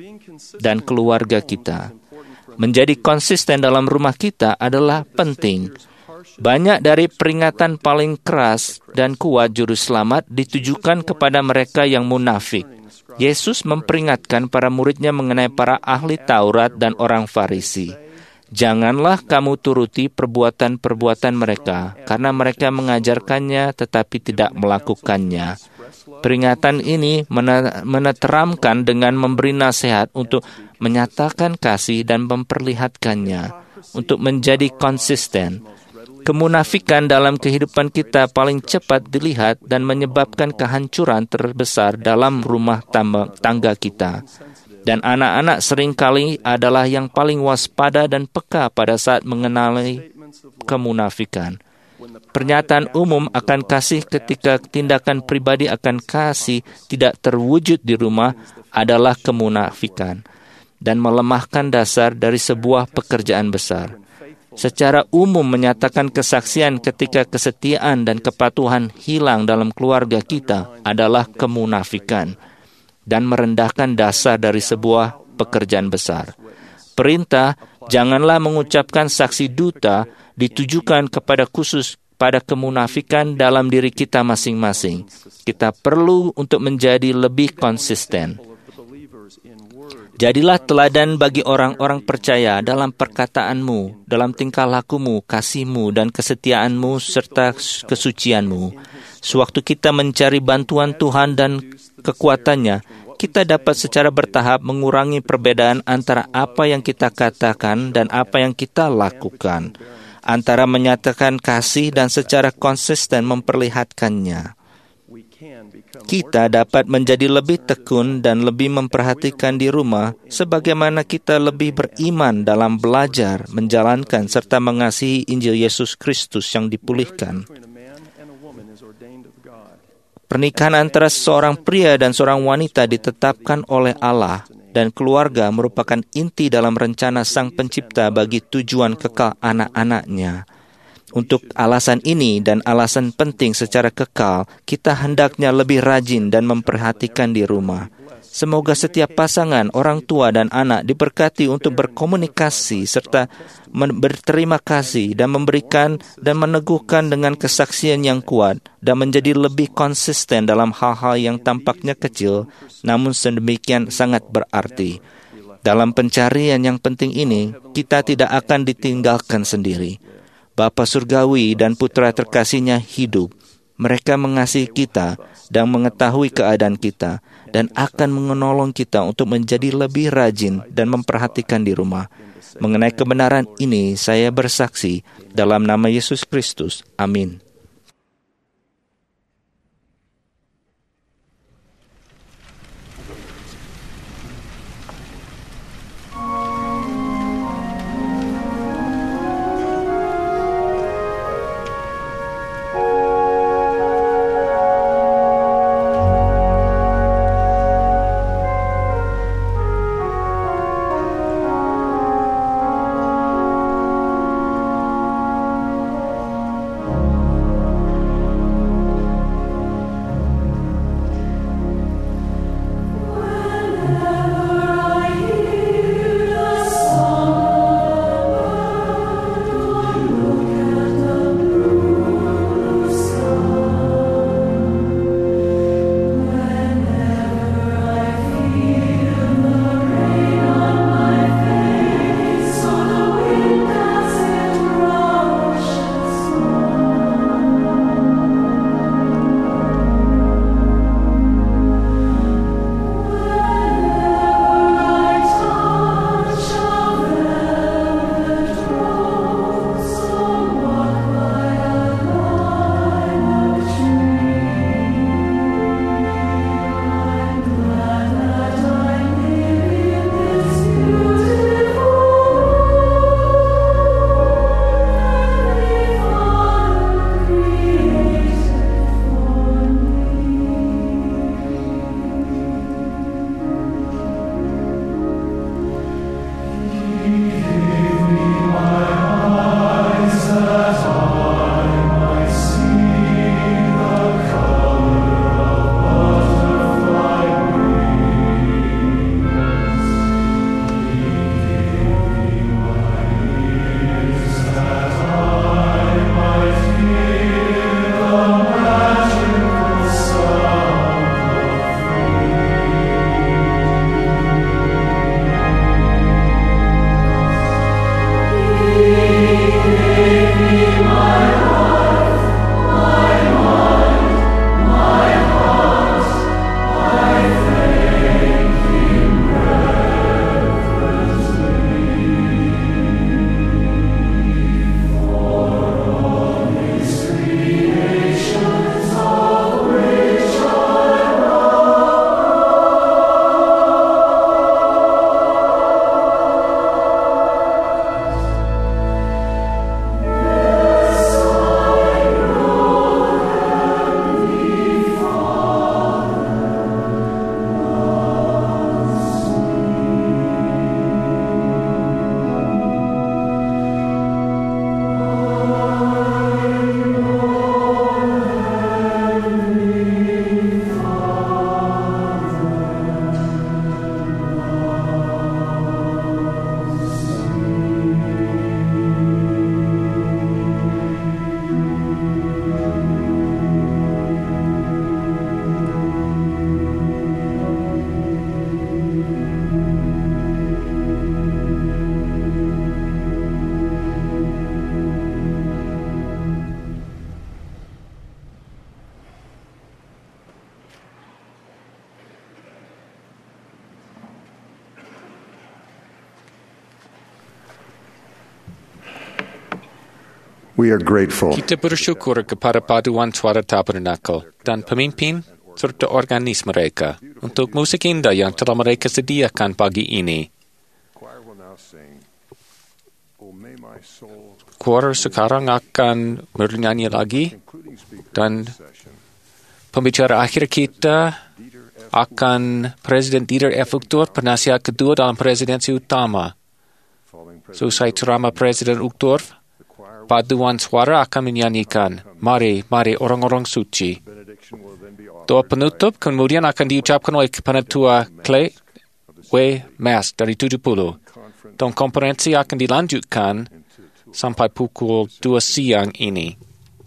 dan keluarga kita. Menjadi konsisten dalam rumah kita adalah penting. Banyak dari peringatan paling keras dan kuat juru selamat ditujukan kepada mereka yang munafik. Yesus memperingatkan para muridnya mengenai para ahli Taurat dan orang Farisi. Janganlah kamu turuti perbuatan-perbuatan mereka, karena mereka mengajarkannya tetapi tidak melakukannya. Peringatan ini meneteramkan dengan memberi nasihat untuk menyatakan kasih dan memperlihatkannya, untuk menjadi konsisten. Kemunafikan dalam kehidupan kita paling cepat dilihat dan menyebabkan kehancuran terbesar dalam rumah tangga kita. Dan anak-anak seringkali adalah yang paling waspada dan peka pada saat mengenali kemunafikan. Pernyataan umum akan kasih ketika tindakan pribadi akan kasih tidak terwujud di rumah adalah kemunafikan dan melemahkan dasar dari sebuah pekerjaan besar. Secara umum menyatakan kesaksian ketika kesetiaan dan kepatuhan hilang dalam keluarga kita adalah kemunafikan dan merendahkan dasar dari sebuah pekerjaan besar. Perintah, janganlah mengucapkan saksi dusta ditujukan kepada khusus pada kemunafikan dalam diri kita masing-masing. Kita perlu untuk menjadi lebih konsisten. Jadilah teladan bagi orang-orang percaya dalam perkataanmu, dalam tingkah lakumu, kasihmu, dan kesetiaanmu, serta kesucianmu. Sewaktu kita mencari bantuan Tuhan dan kekuatannya, kita dapat secara bertahap mengurangi perbedaan antara apa yang kita katakan dan apa yang kita lakukan, antara menyatakan kasih dan secara konsisten memperlihatkannya. kita dapat menjadi lebih tekun dan lebih memperhatikan di rumah, sebagaimana kita lebih beriman dalam belajar, menjalankan, serta mengasihi Injil Yesus Kristus yang dipulihkan. Pernikahan antara seorang pria dan seorang wanita ditetapkan oleh Allah, dan keluarga merupakan inti dalam rencana Sang Pencipta bagi tujuan kekal anak-anaknya. Untuk alasan ini dan alasan penting secara kekal, kita hendaknya lebih rajin dan memperhatikan di rumah. Semoga setiap pasangan, orang tua, dan anak diberkati untuk berkomunikasi serta berterima kasih dan memberikan dan meneguhkan dengan kesaksian yang kuat dan menjadi lebih konsisten dalam hal-hal yang tampaknya kecil, namun sedemikian sangat berarti. Dalam pencarian yang penting ini, kita tidak akan ditinggalkan sendiri. Bapa Surgawi dan Putra terkasihnya hidup. Mereka mengasihi kita dan mengetahui keadaan kita dan akan menolong kita untuk menjadi lebih rajin dan memperhatikan di rumah. Mengenai kebenaran ini, saya bersaksi dalam nama Yesus Kristus. Amin. We are grateful Kita bersyukur kepada paduan suara tabernakel dan pemimpin serta organis mereka untuk musik indah yang telah mereka sediakan pagi ini. Choir sekarang akan bernyanyi lagi dan pembicara akhir kita akan Presiden Dieter F. Uchtdorf, penasihat kedua dalam presidensi utama. Selesai ceramah Presiden Uchtdorf, paduan suara akan menyanyikan Mari, Mari Orang-orang Suci. Doa penutup kemudian akan diucapkan oleh Penatua Clay W. Mask dari 70. Dan konferensi akan dilanjutkan sampai pukul 2 siang ini.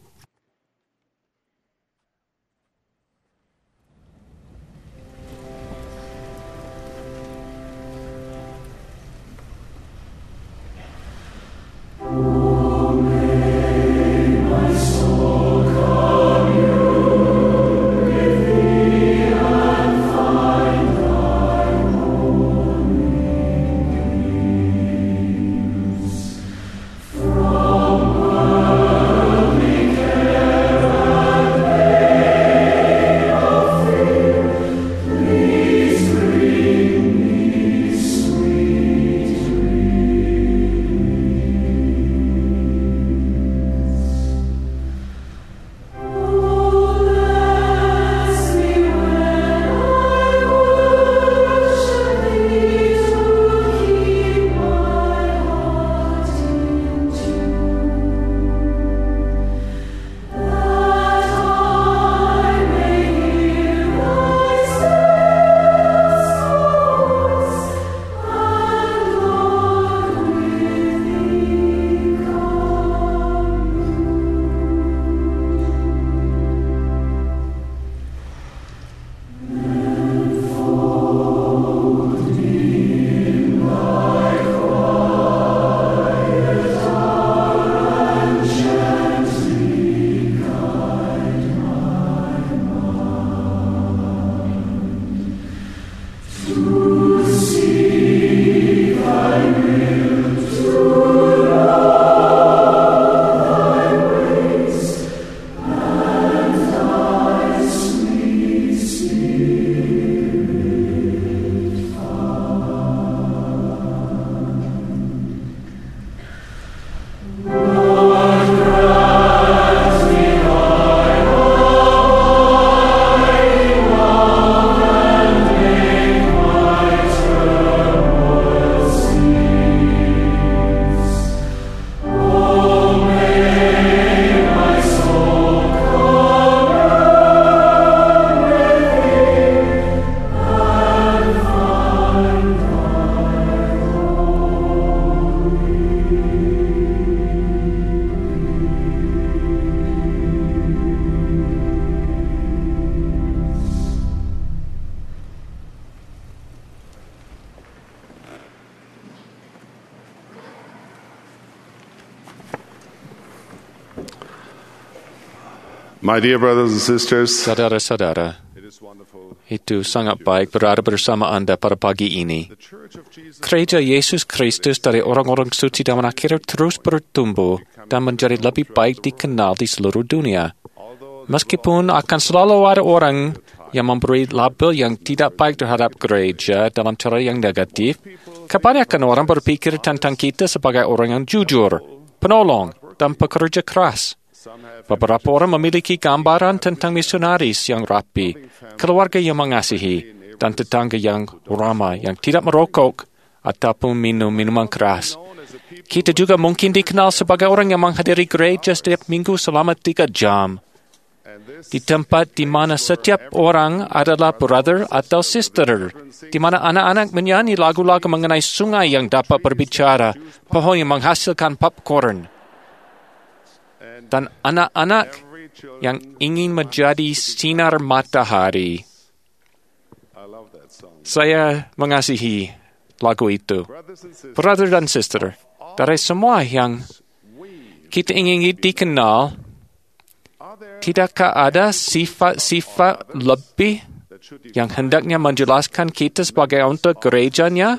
My dear brothers and sisters, saudara-saudara, itu sangat baik berada bersama Anda pada pagi ini. Gereja Yesus Kristus dari orang-orang suci zaman akhir terus bertumbuh dan menjadi lebih baik dikenal di seluruh dunia. Meskipun akan selalu ada orang yang memberi label yang tidak baik terhadap gereja dalam cara yang negatif, kebanyakan orang berpikir tentang kita sebagai orang yang jujur, penolong, dan pekerja keras. Beberapa orang memiliki gambaran tentang misionaris yang rapi, keluarga yang mengasihi, dan tetangga yang ramah, yang tidak merokok ataupun minum minuman keras. Kita juga mungkin dikenal sebagai orang yang menghadiri gereja setiap minggu selama 3 jam. Di tempat di mana setiap orang adalah brother atau sister, di mana anak-anak menyanyi lagu-lagu mengenai sungai yang dapat berbicara, pohon yang menghasilkan popcorn, dan anak-anak yang ingin menjadi sinar matahari. Saya mengasihi lagu itu. Brother dan sister, dari semua yang kita ingin dikenal, tidakkah ada sifat-sifat lebih yang hendaknya menjelaskan kita sebagai untuk gerejanya,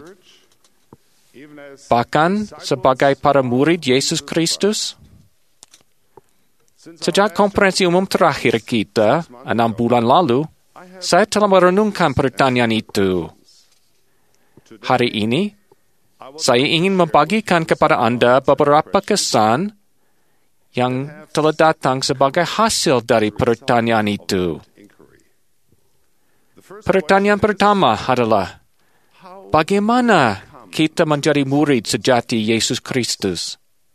bahkan sebagai para murid Yesus Kristus? Sejak konferensi umum terakhir kita 6 bulan lalu, Saya telah merenungkan pertanyaan itu. Hari ini, saya ingin membagikan kepada Anda beberapa kesan yang telah datang sebagai hasil dari pertanyaan itu. Pertanyaan pertama adalah, bagaimana kita menjadi murid sejati Yesus Kristus?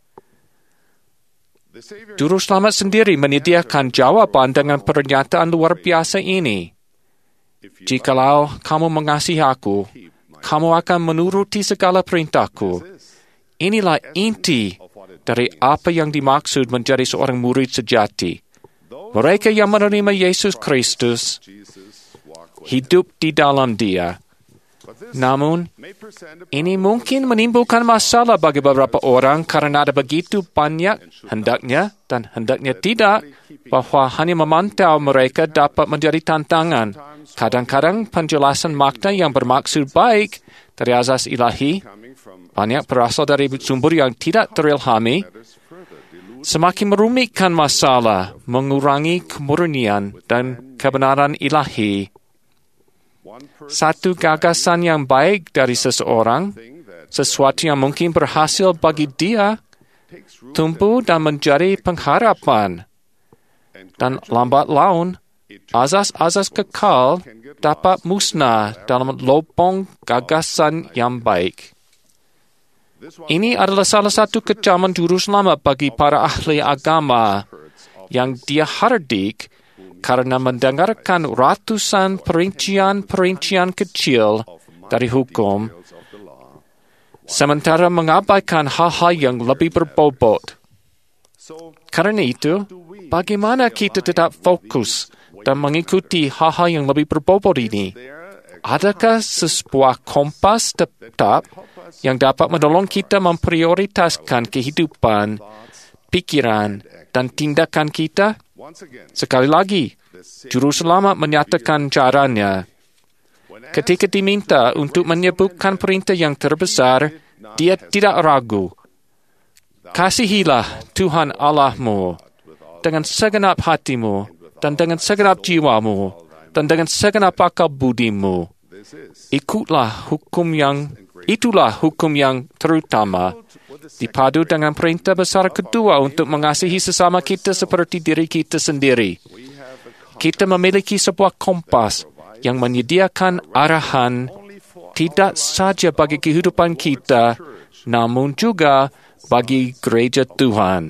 Juru Selamat sendiri menyediakan jawaban dengan pernyataan luar biasa ini. Jikalau kamu mengasihi aku, kamu akan menuruti segala perintahku. Inilah inti dari apa yang dimaksud menjadi seorang murid sejati. Mereka yang menerima Yesus Kristus hidup di dalam Dia. Namun, ini mungkin menimbulkan masalah bagi beberapa orang karena ada begitu banyak hendaknya dan hendaknya tidak bahwa hanya memantau mereka dapat menjadi tantangan. Kadang-kadang penjelasan makna yang bermaksud baik dari azas ilahi banyak berasal dari sumber yang tidak terilhami, semakin merumitkan masalah, mengurangi kemurnian dan kebenaran ilahi. Satu gagasan yang baik dari seseorang, sesuatu yang mungkin berhasil bagi dia, tumbuh dan menjadi pengharapan. Dan lambat laun, azas-azas kekal dapat musnah dalam lubang gagasan yang baik. Ini adalah salah satu kecaman Juru Selamat bagi para ahli agama yang dia hardik karena mendengarkan ratusan perincian-perincian kecil dari hukum, sementara mengabaikan hal-hal yang lebih berbobot. Karena itu, bagaimana kita tetap fokus dan mengikuti hal-hal yang lebih berbobot ini? Adakah sebuah kompas tetap yang dapat menolong kita memprioritaskan kehidupan, pikiran, dan tindakan kita? Sekali lagi, Juru Selamat menyatakan caranya. Ketika diminta untuk menyebutkan perintah yang terbesar, dia tidak ragu. Kasihilah Tuhan Allahmu dengan segenap hatimu, dan dengan segenap jiwamu, dan dengan segenap akal budimu. Itulah hukum yang terutama, dipadu dengan perintah besar kedua untuk mengasihi sesama kita seperti diri kita sendiri. Kita memiliki sebuah kompas yang menyediakan arahan tidak saja bagi kehidupan kita, namun juga bagi gereja Tuhan.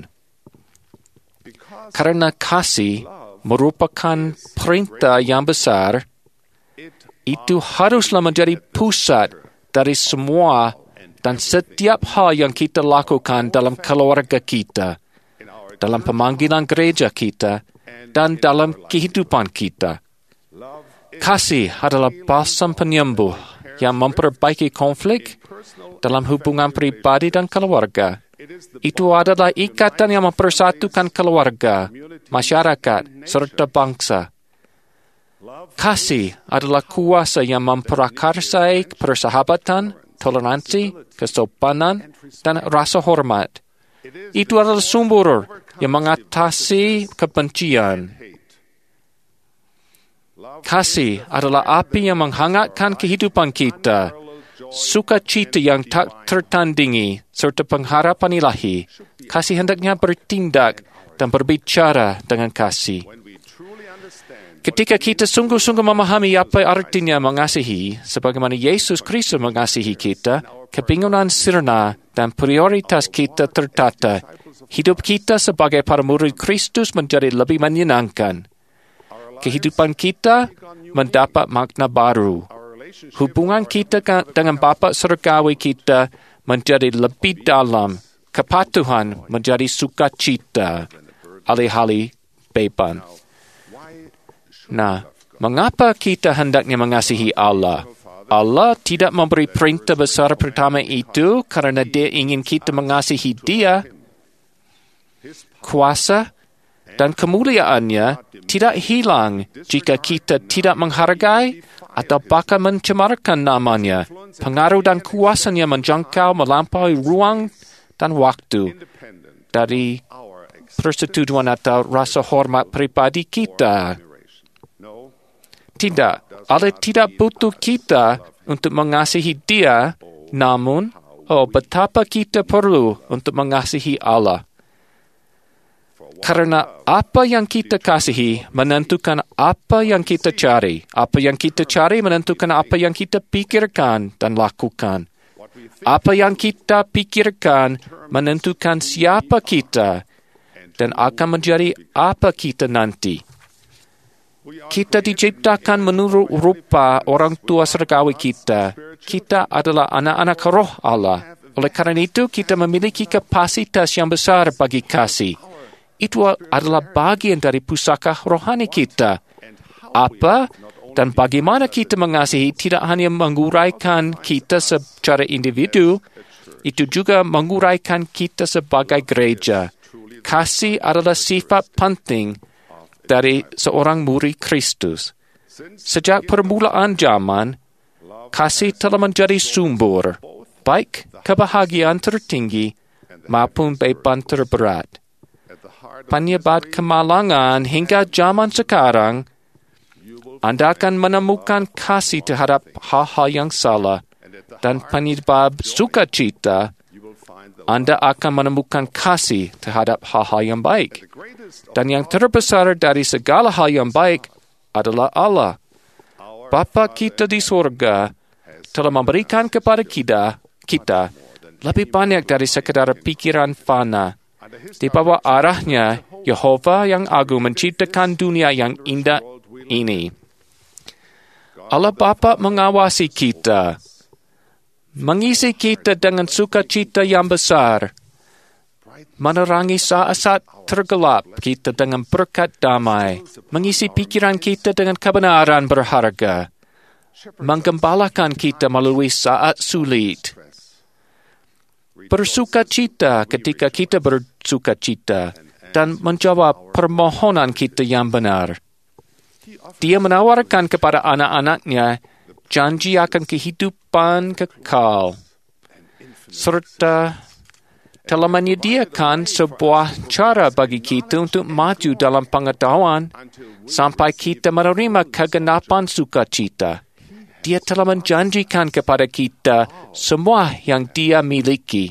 Karena kasih merupakan perintah yang besar, itu haruslah menjadi pusat dari semua dan setiap hal yang kita lakukan dalam keluarga kita, dalam pemanggilan gereja kita, dan dalam kehidupan kita. Kasih adalah balsam penyembuh yang memperbaiki konflik dalam hubungan pribadi dan keluarga. Itu adalah ikatan yang mempersatukan keluarga, masyarakat, serta bangsa. Kasih adalah kuasa yang memprakarsai persahabatan, toleransi, kesopanan, dan rasa hormat. Itu adalah sumber yang mengatasi kebencian. Kasih adalah api yang menghangatkan kehidupan kita, sukacita yang tak tertandingi, serta pengharapan ilahi. Kasih hendaknya bertindak dan berbicara dengan kasih. Ketika kita sungguh-sungguh memahami apa artinya mengasihi, sebagaimana Yesus Kristus mengasihi kita, kebingungan sirna dan prioritas kita tertata. Hidup kita sebagai para murid Kristus menjadi lebih menyenangkan. Kehidupan kita mendapat makna baru. Hubungan kita dengan Bapa Surgawi kita menjadi lebih dalam. Kepatuhan menjadi sukacita, alih-alih beban. Nah, mengapa kita hendaknya mengasihi Allah? Allah tidak memberi perintah besar pertama itu karena Dia ingin kita mengasihi Dia. Kuasa dan kemuliaannya tidak hilang jika kita tidak menghargai atau bahkan mencemarkan namanya. Pengaruh dan kuasanya menjangkau melampaui ruang dan waktu dari persetujuan atau rasa hormat pribadi kita. Tidak, Allah tidak butuh kita untuk mengasihi Dia, namun, betapa kita perlu untuk mengasihi Allah. Karena apa yang kita kasihi menentukan apa yang kita cari. Apa yang kita cari menentukan apa yang kita pikirkan dan lakukan. Apa yang kita pikirkan menentukan siapa kita dan akan menjadi apa kita nanti. Kita diciptakan menurut rupa orang tua surgawi kita. Kita adalah anak-anak roh Allah. Oleh karena itu, kita memiliki kapasitas yang besar bagi kasih. Itu adalah bagian dari pusaka rohani kita. Apa dan bagaimana kita mengasihi tidak hanya menguraikan kita secara individu, itu juga menguraikan kita sebagai gereja. Kasih adalah sifat penting dari seorang murid Kristus. Sejak permulaan zaman, kasih telah menjadi sumber, baik kebahagiaan tertinggi maupun beban terberat. Penyebab kemalangan hingga zaman sekarang, Anda akan menemukan kasih terhadap hal-hal yang salah, dan penyebab sukacita, Anda akan menemukan kasih terhadap hal-hal yang baik. Dan yang terbesar dari segala hal yang baik adalah Allah. Bapa kita di surga telah memberikan kepada kita lebih banyak dari sekadar pikiran fana. Di bawah arahnya, Yehova yang agung menciptakan dunia yang indah ini. Allah Bapa mengawasi kita, mengisi kita dengan sukacita yang besar, menerangi saat-saat tergelap kita dengan berkat damai, mengisi pikiran kita dengan kebenaran berharga, menggembalakan kita melalui saat sulit, bersukacita ketika kita bersukacita, dan menjawab permohonan kita yang benar. Dia menawarkan kepada anak-anaknya janji akan kehidupan kekal, serta telah menyediakan sebuah cara bagi kita untuk maju dalam pengetahuan sampai kita menerima kegenapan sukacita. Dia telah menjanjikan kepada kita semua yang Dia miliki.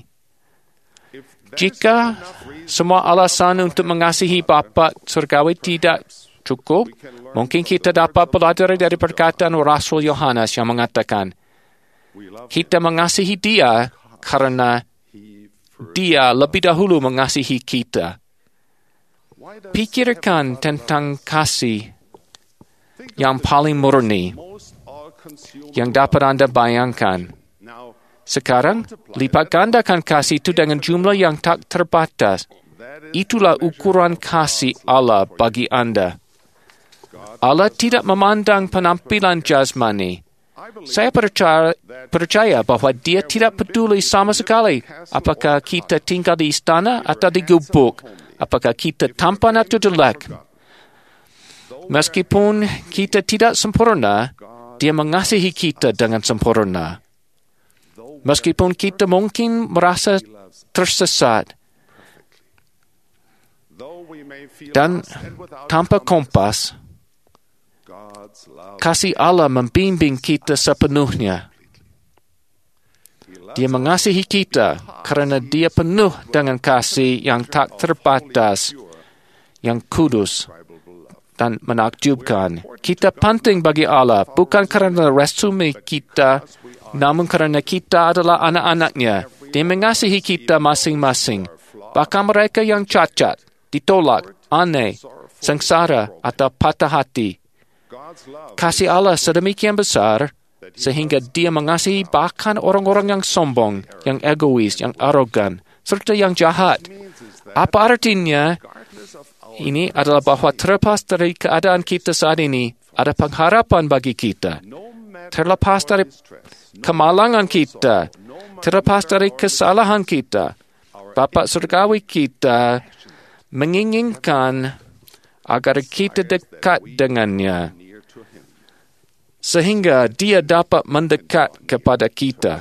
Jika semua alasan untuk mengasihi Bapa surgawi tidak cukup, mungkin kita dapat belajar dari perkataan Rasul Yohanes yang mengatakan, kita mengasihi Dia karena Dia lebih dahulu mengasihi kita. Pikirkan tentang kasih yang paling murni yang dapat Anda bayangkan. Sekarang, lipat gandakan kasih itu dengan jumlah yang tak terbatas. Itulah ukuran kasih Allah bagi Anda. Allah tidak memandang penampilan jasmani. Saya percaya bahwa Dia tidak peduli sama sekali apakah kita tinggal di istana atau di gubuk, apakah kita tampan atau jelek. Meskipun kita tidak sempurna, Dia mengasihi kita dengan sempurna. Meskipun kita mungkin merasa tersesat dan tanpa kompas, kasih Allah membimbing kita sepenuhnya. Dia mengasihi kita karena Dia penuh dengan kasih yang tak terbatas, yang kudus dan menakjubkan. Kita penting bagi Allah bukan karena resume kita, namun karena kita adalah anak-anak-Nya. Dia mengasihi kita masing-masing, bahkan mereka yang cacat, ditolak, aneh, sengsara atau patah hati. Kasih Allah sedemikian besar sehingga Dia mengasihi bahkan orang-orang yang sombong, yang egois, yang arogan, serta yang jahat. Apa artinya? Ini adalah bahwa terlepas dari keadaan kita saat ini, ada pengharapan bagi kita. Terlepas dari kemalangan kita, terlepas dari kesalahan kita, Bapa surgawi kita menginginkan agar kita dekat dengannya, sehingga Dia dapat mendekat kepada kita.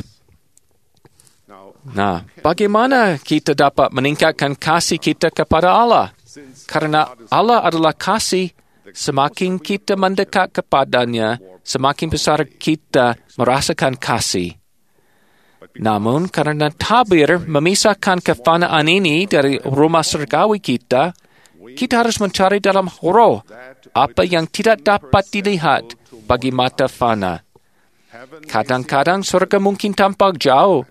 Nah, bagaimana kita dapat meningkatkan kasih kita kepada Allah? Karena Allah adalah kasih, semakin kita mendekat kepadanya, semakin besar kita merasakan kasih. Namun, karena tabir memisahkan kefanaan ini dari rumah surgawi kita harus mencari dalam roh apa yang tidak dapat dilihat bagi mata fana. Kadang-kadang surga mungkin tampak jauh,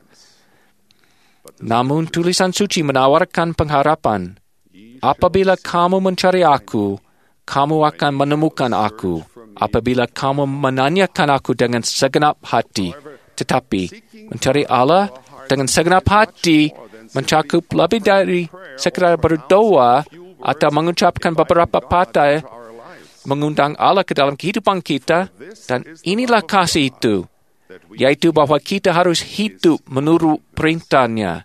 namun tulisan suci menawarkan pengharapan. Apabila kamu mencari aku, kamu akan menemukan aku. Apabila kamu menanyakan aku dengan segenap hati. Tetapi, mencari Allah dengan segenap hati mencakup lebih dari sekadar berdoa atau mengucapkan beberapa patah, mengundang Allah ke dalam kehidupan kita, dan inilah kasih itu, yaitu bahwa kita harus hidup menurut perintahnya.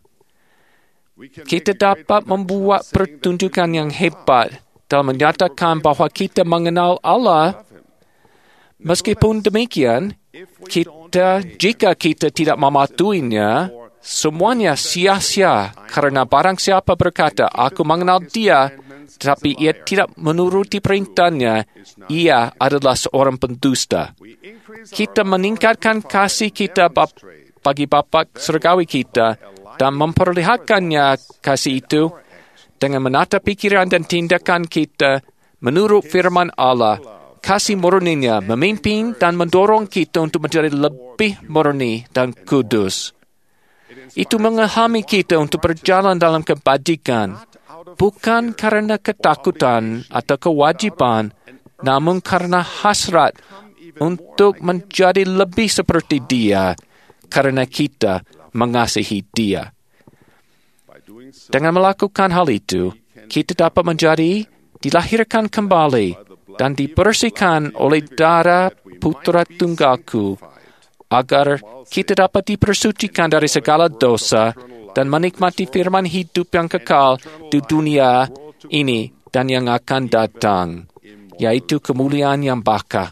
Kita dapat membuat pertunjukan yang hebat dalam menyatakan bahwa kita mengenal Allah. Meskipun demikian, jika kita tidak mematuhinya, semuanya sia-sia karena barang siapa berkata, aku mengenal dia, tetapi ia tidak menuruti perintahnya, ia adalah seorang pendusta. Kita meningkatkan kasih kita bagi Bapa surgawi kita dan memperlihatkannya kasih itu dengan menata pikiran dan tindakan kita menurut firman Allah. Kasih murninya memimpin dan mendorong kita untuk menjadi lebih murni dan kudus. Itu mengilhami kita untuk berjalan dalam kebajikan, bukan karena ketakutan atau kewajiban, namun karena hasrat untuk menjadi lebih seperti Dia, karena kita mengasihi Dia. Dengan melakukan hal itu, kita dapat dilahirkan kembali dan dibersihkan oleh darah Putra Tunggalku, agar kita dapat dipersucikan dari segala dosa dan menikmati firman hidup yang kekal di dunia ini dan yang akan datang, yaitu kemuliaan yang baka.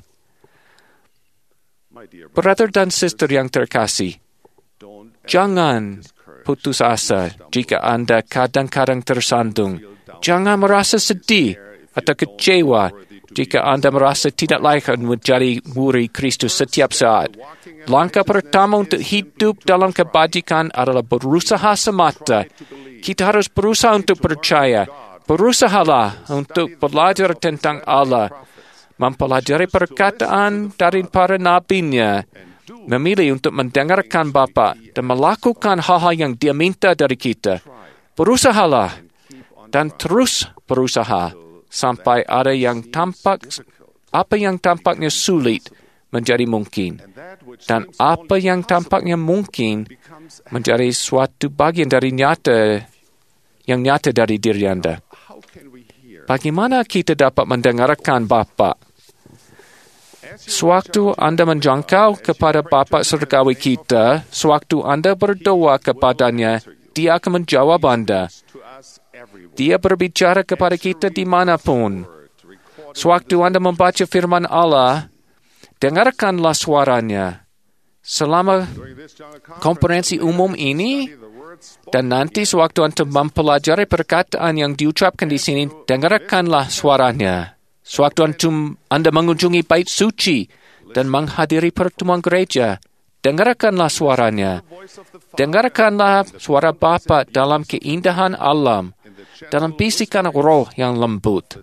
Brother dan sister yang terkasih, jangan putus asa jika Anda kadang-kadang tersandung. Jangan merasa sedih atau kecewa jika Anda merasa tidak layak menjadi murid Kristus setiap saat. Langkah pertama untuk hidup dalam kebajikan adalah berusaha semata. Kita harus berusaha untuk percaya. Berusahalah untuk belajar tentang Allah, mempelajari perkataan dari para nabinya, memilih untuk mendengarkan Bapa dan melakukan hal-hal yang Dia minta dari kita. Berusahalah dan terus berusaha sampai apa yang tampaknya sulit menjadi mungkin, dan apa yang tampaknya mungkin menjadi suatu bagian dari yang nyata dari diri Anda. Bagaimana kita dapat mendengarkan Bapa? Sewaktu Anda menjangkau kepada Bapa surgawi kita, sewaktu Anda berdoa kepadanya, Dia akan menjawab Anda. Dia berbicara kepada kita dimanapun. Sewaktu Anda membaca firman Allah, dengarkanlah suaranya. Selama konferensi umum ini, dan nanti sewaktu Anda mempelajari perkataan yang diucapkan di sini, dengarkanlah suaranya. Sewaktu Anda mengunjungi bait suci dan menghadiri pertemuan gereja, dengarkanlah suaranya. Dengarkanlah suara Bapa dalam keindahan alam, dalam bisikan roh yang lembut.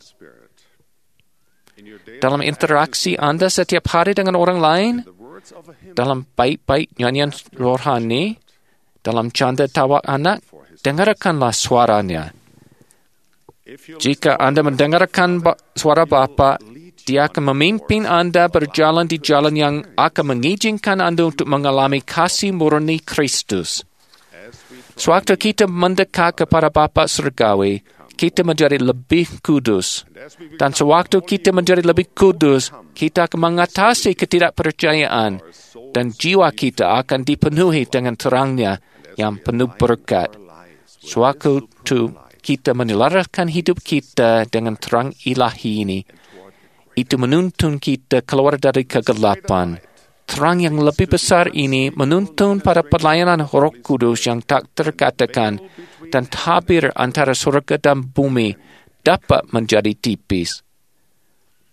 Dalam interaksi Anda setiap hari dengan orang lain, dalam bait-bait nyanyian rohani, dalam canda tawa anak, dengarkanlah suaranya. Jika Anda mendengarkan suara Bapa, Dia akan memimpin Anda berjalan di jalan yang akan mengizinkan Anda untuk mengalami kasih murni Kristus. Sewaktu kita mendekat kepada Bapa surgawi, kita menjadi lebih kudus. Dan sewaktu kita menjadi lebih kudus, kita akan mengatasi ketidakpercayaan, dan jiwa kita akan dipenuhi dengan terangnya yang penuh berkat. Sewaktu kita menyelaraskan hidup kita dengan terang ilahi ini, itu menuntun kita keluar dari kegelapan. Terang yang lebih besar ini menuntun pada pelayanan Roh Kudus yang tak terkatakan, dan tabir antara surga dan bumi dapat menjadi tipis.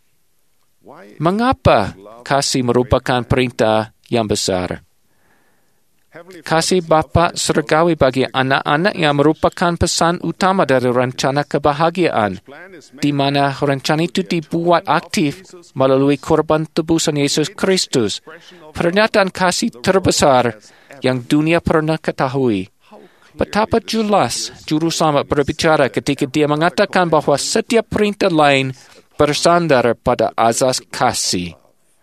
Mengapa kasih merupakan perintah yang besar? Kasih Bapa surgawi bagi anak-anak yang merupakan pesan utama dari rencana kebahagiaan, di mana rencana itu dibuat aktif melalui korban tebusan Yesus Kristus, pernyataan kasih terbesar yang dunia pernah ketahui. Betapa jelas Juru Selamat berbicara ketika dia mengatakan bahwa setiap perintah lain bersandar pada azas kasih.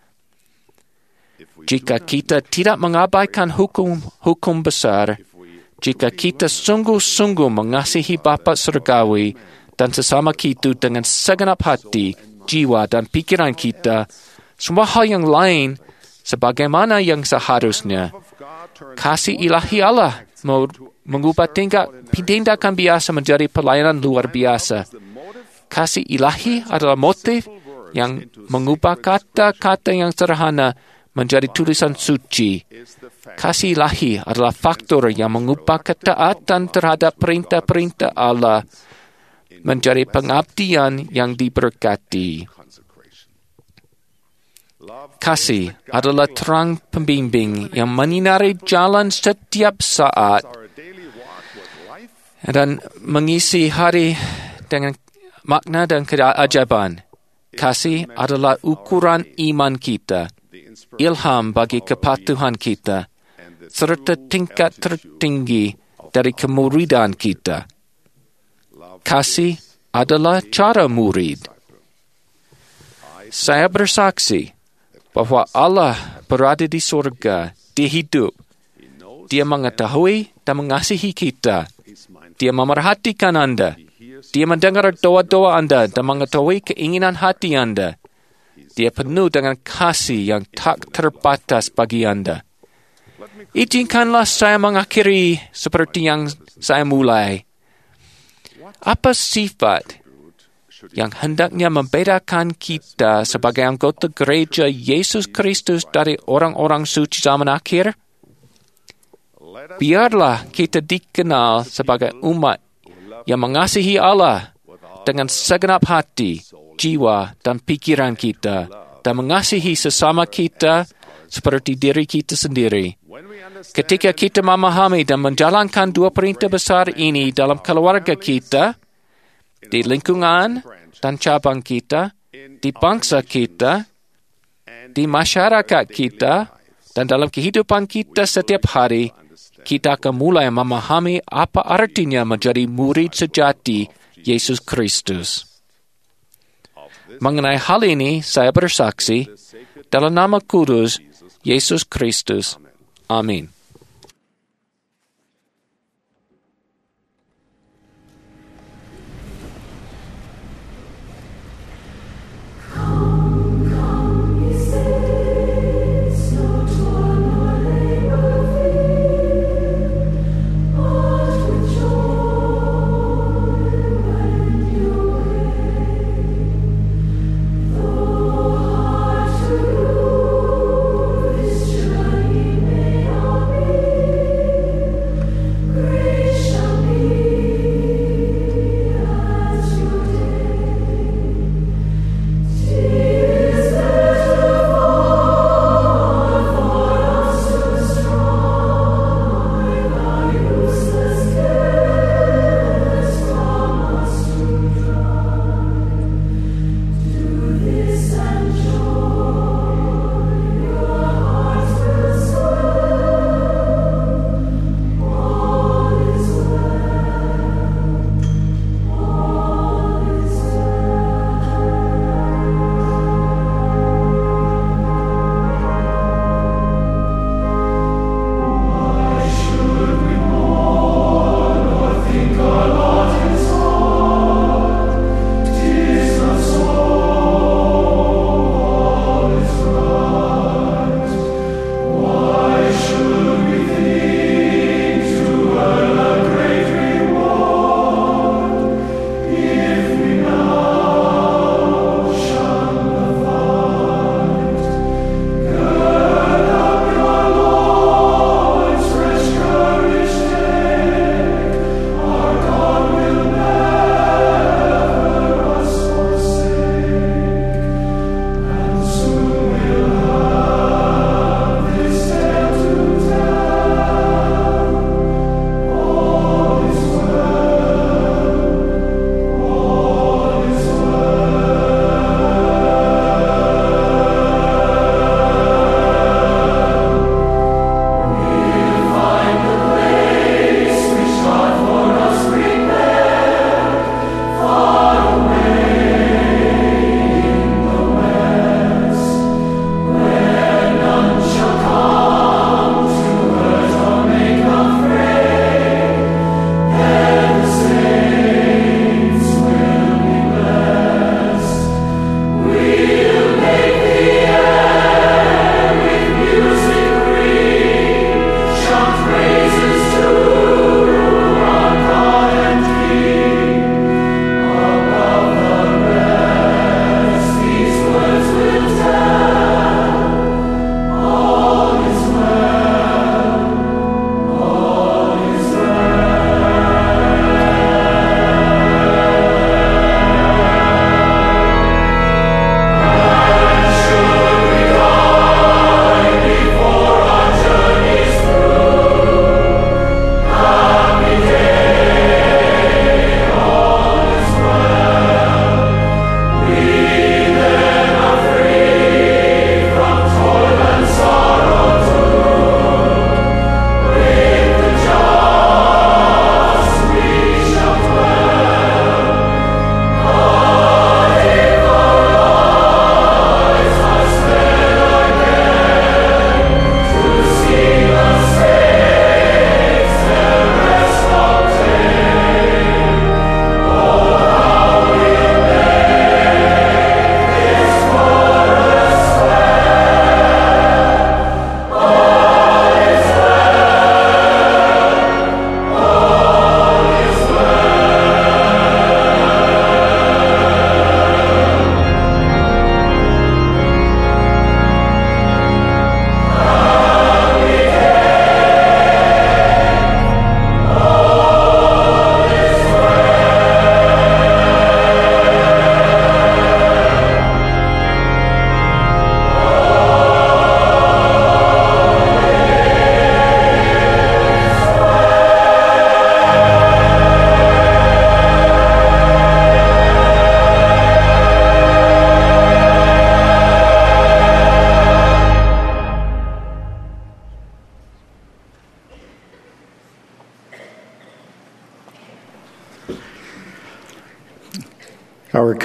Jika kita tidak mengabaikan hukum besar, jika kita sungguh-sungguh mengasihi Bapa surgawi dan sesama kita dengan segenap hati, jiwa dan pikiran kita, semua hal yang lain sebagaimana yang seharusnya. Kasih ilahi Allah mengubah tindakan biasa menjadi pelayanan luar biasa. Kasih ilahi adalah motif yang mengubah kata-kata yang sederhana menjadi tulisan suci. Kasih ilahi adalah faktor yang mengubah ketaatan terhadap perintah-perintah Allah menjadi pengabdian yang diberkati. Kasih adalah terang pembimbing yang menyinari jalan setiap saat dan mengisi hari dengan makna dan keajaiban. Kasih adalah ukuran iman kita, ilham bagi kepatuhan kita, serta tingkat tertinggi dari kemuridan kita. Kasih adalah cara murid. Saya bersaksi bahwa Allah berada di surga, Dia hidup. Dia mengetahui dan mengasihi kita. Dia memerhatikan Anda. Dia mendengar doa-doa Anda dan mengetahui keinginan hati Anda. Dia penuh dengan kasih yang tak terbatas bagi Anda. Izinkanlah saya mengakhiri seperti yang saya mulai. Apa sifat yang hendaknya membedakan kita sebagai anggota gereja Yesus Kristus dari orang-orang suci zaman akhir? Biarlah kita dikenal sebagai umat yang mengasihi Allah dengan segenap hati, jiwa dan pikiran kita, dan mengasihi sesama kita seperti diri kita sendiri. Ketika kita memahami dan menjalankan dua perintah besar ini dalam keluarga kita, di lingkungan dan cabang kita, di bangsa kita, di masyarakat kita, dan dalam kehidupan kita setiap hari, kita akan mulai memahami apa artinya menjadi murid sejati Yesus Kristus. Mengenai hal ini, saya bersaksi dalam nama kudus Yesus Kristus. Amin. May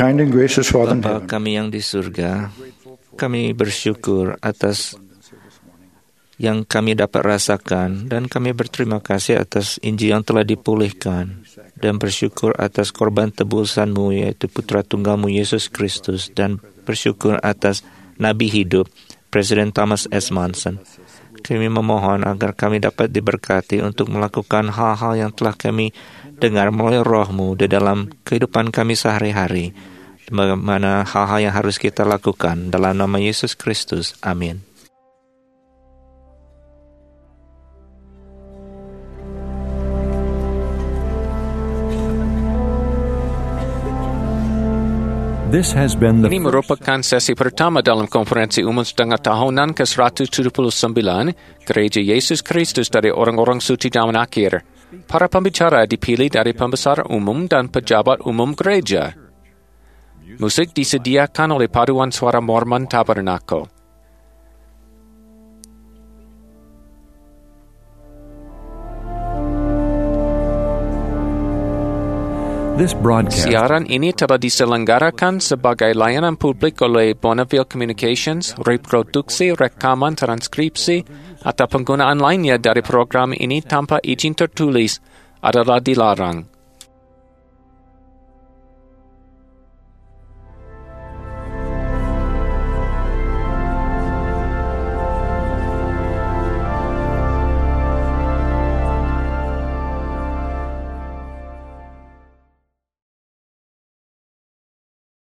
kind and gracious Father in Bapa heaven, kami yang di surga, kami bersyukur atas yang kami dapat rasakan dan kami berterima kasih atas Injil yang telah dipulihkan dan bersyukur atas korban tebusan-Mu yaitu Putra Tunggal-Mu Yesus Kristus dan bersyukur atas Nabi hidup Presiden Thomas S. Monson. Kami memohon agar kami dapat diberkati untuk melakukan hal-hal yang telah kami dengar melalui Roh-Mu di dalam kehidupan kami sehari-hari. Bagaimana hal-hal yang harus kita lakukan dalam nama Yesus Kristus. Amin. This has been the Ini merupakan sesi pertama dalam konferensi umum setengah tahunan ke-179 Gereja Yesus Kristus dari orang-orang suci zaman akhir. Para pembicara dipilih dari pembesar umum dan pejabat umum gereja. Musik disediakan oleh Paduan Suara Mormon Tabernacle. This broadcast Siaran ini telah diselenggarakan sebagai layanan publik oleh Bonneville Communications. Reproduksi, rekaman, transkripsi, atau penggunaan lainnya dari program ini tanpa izin tertulis adalah dilarang.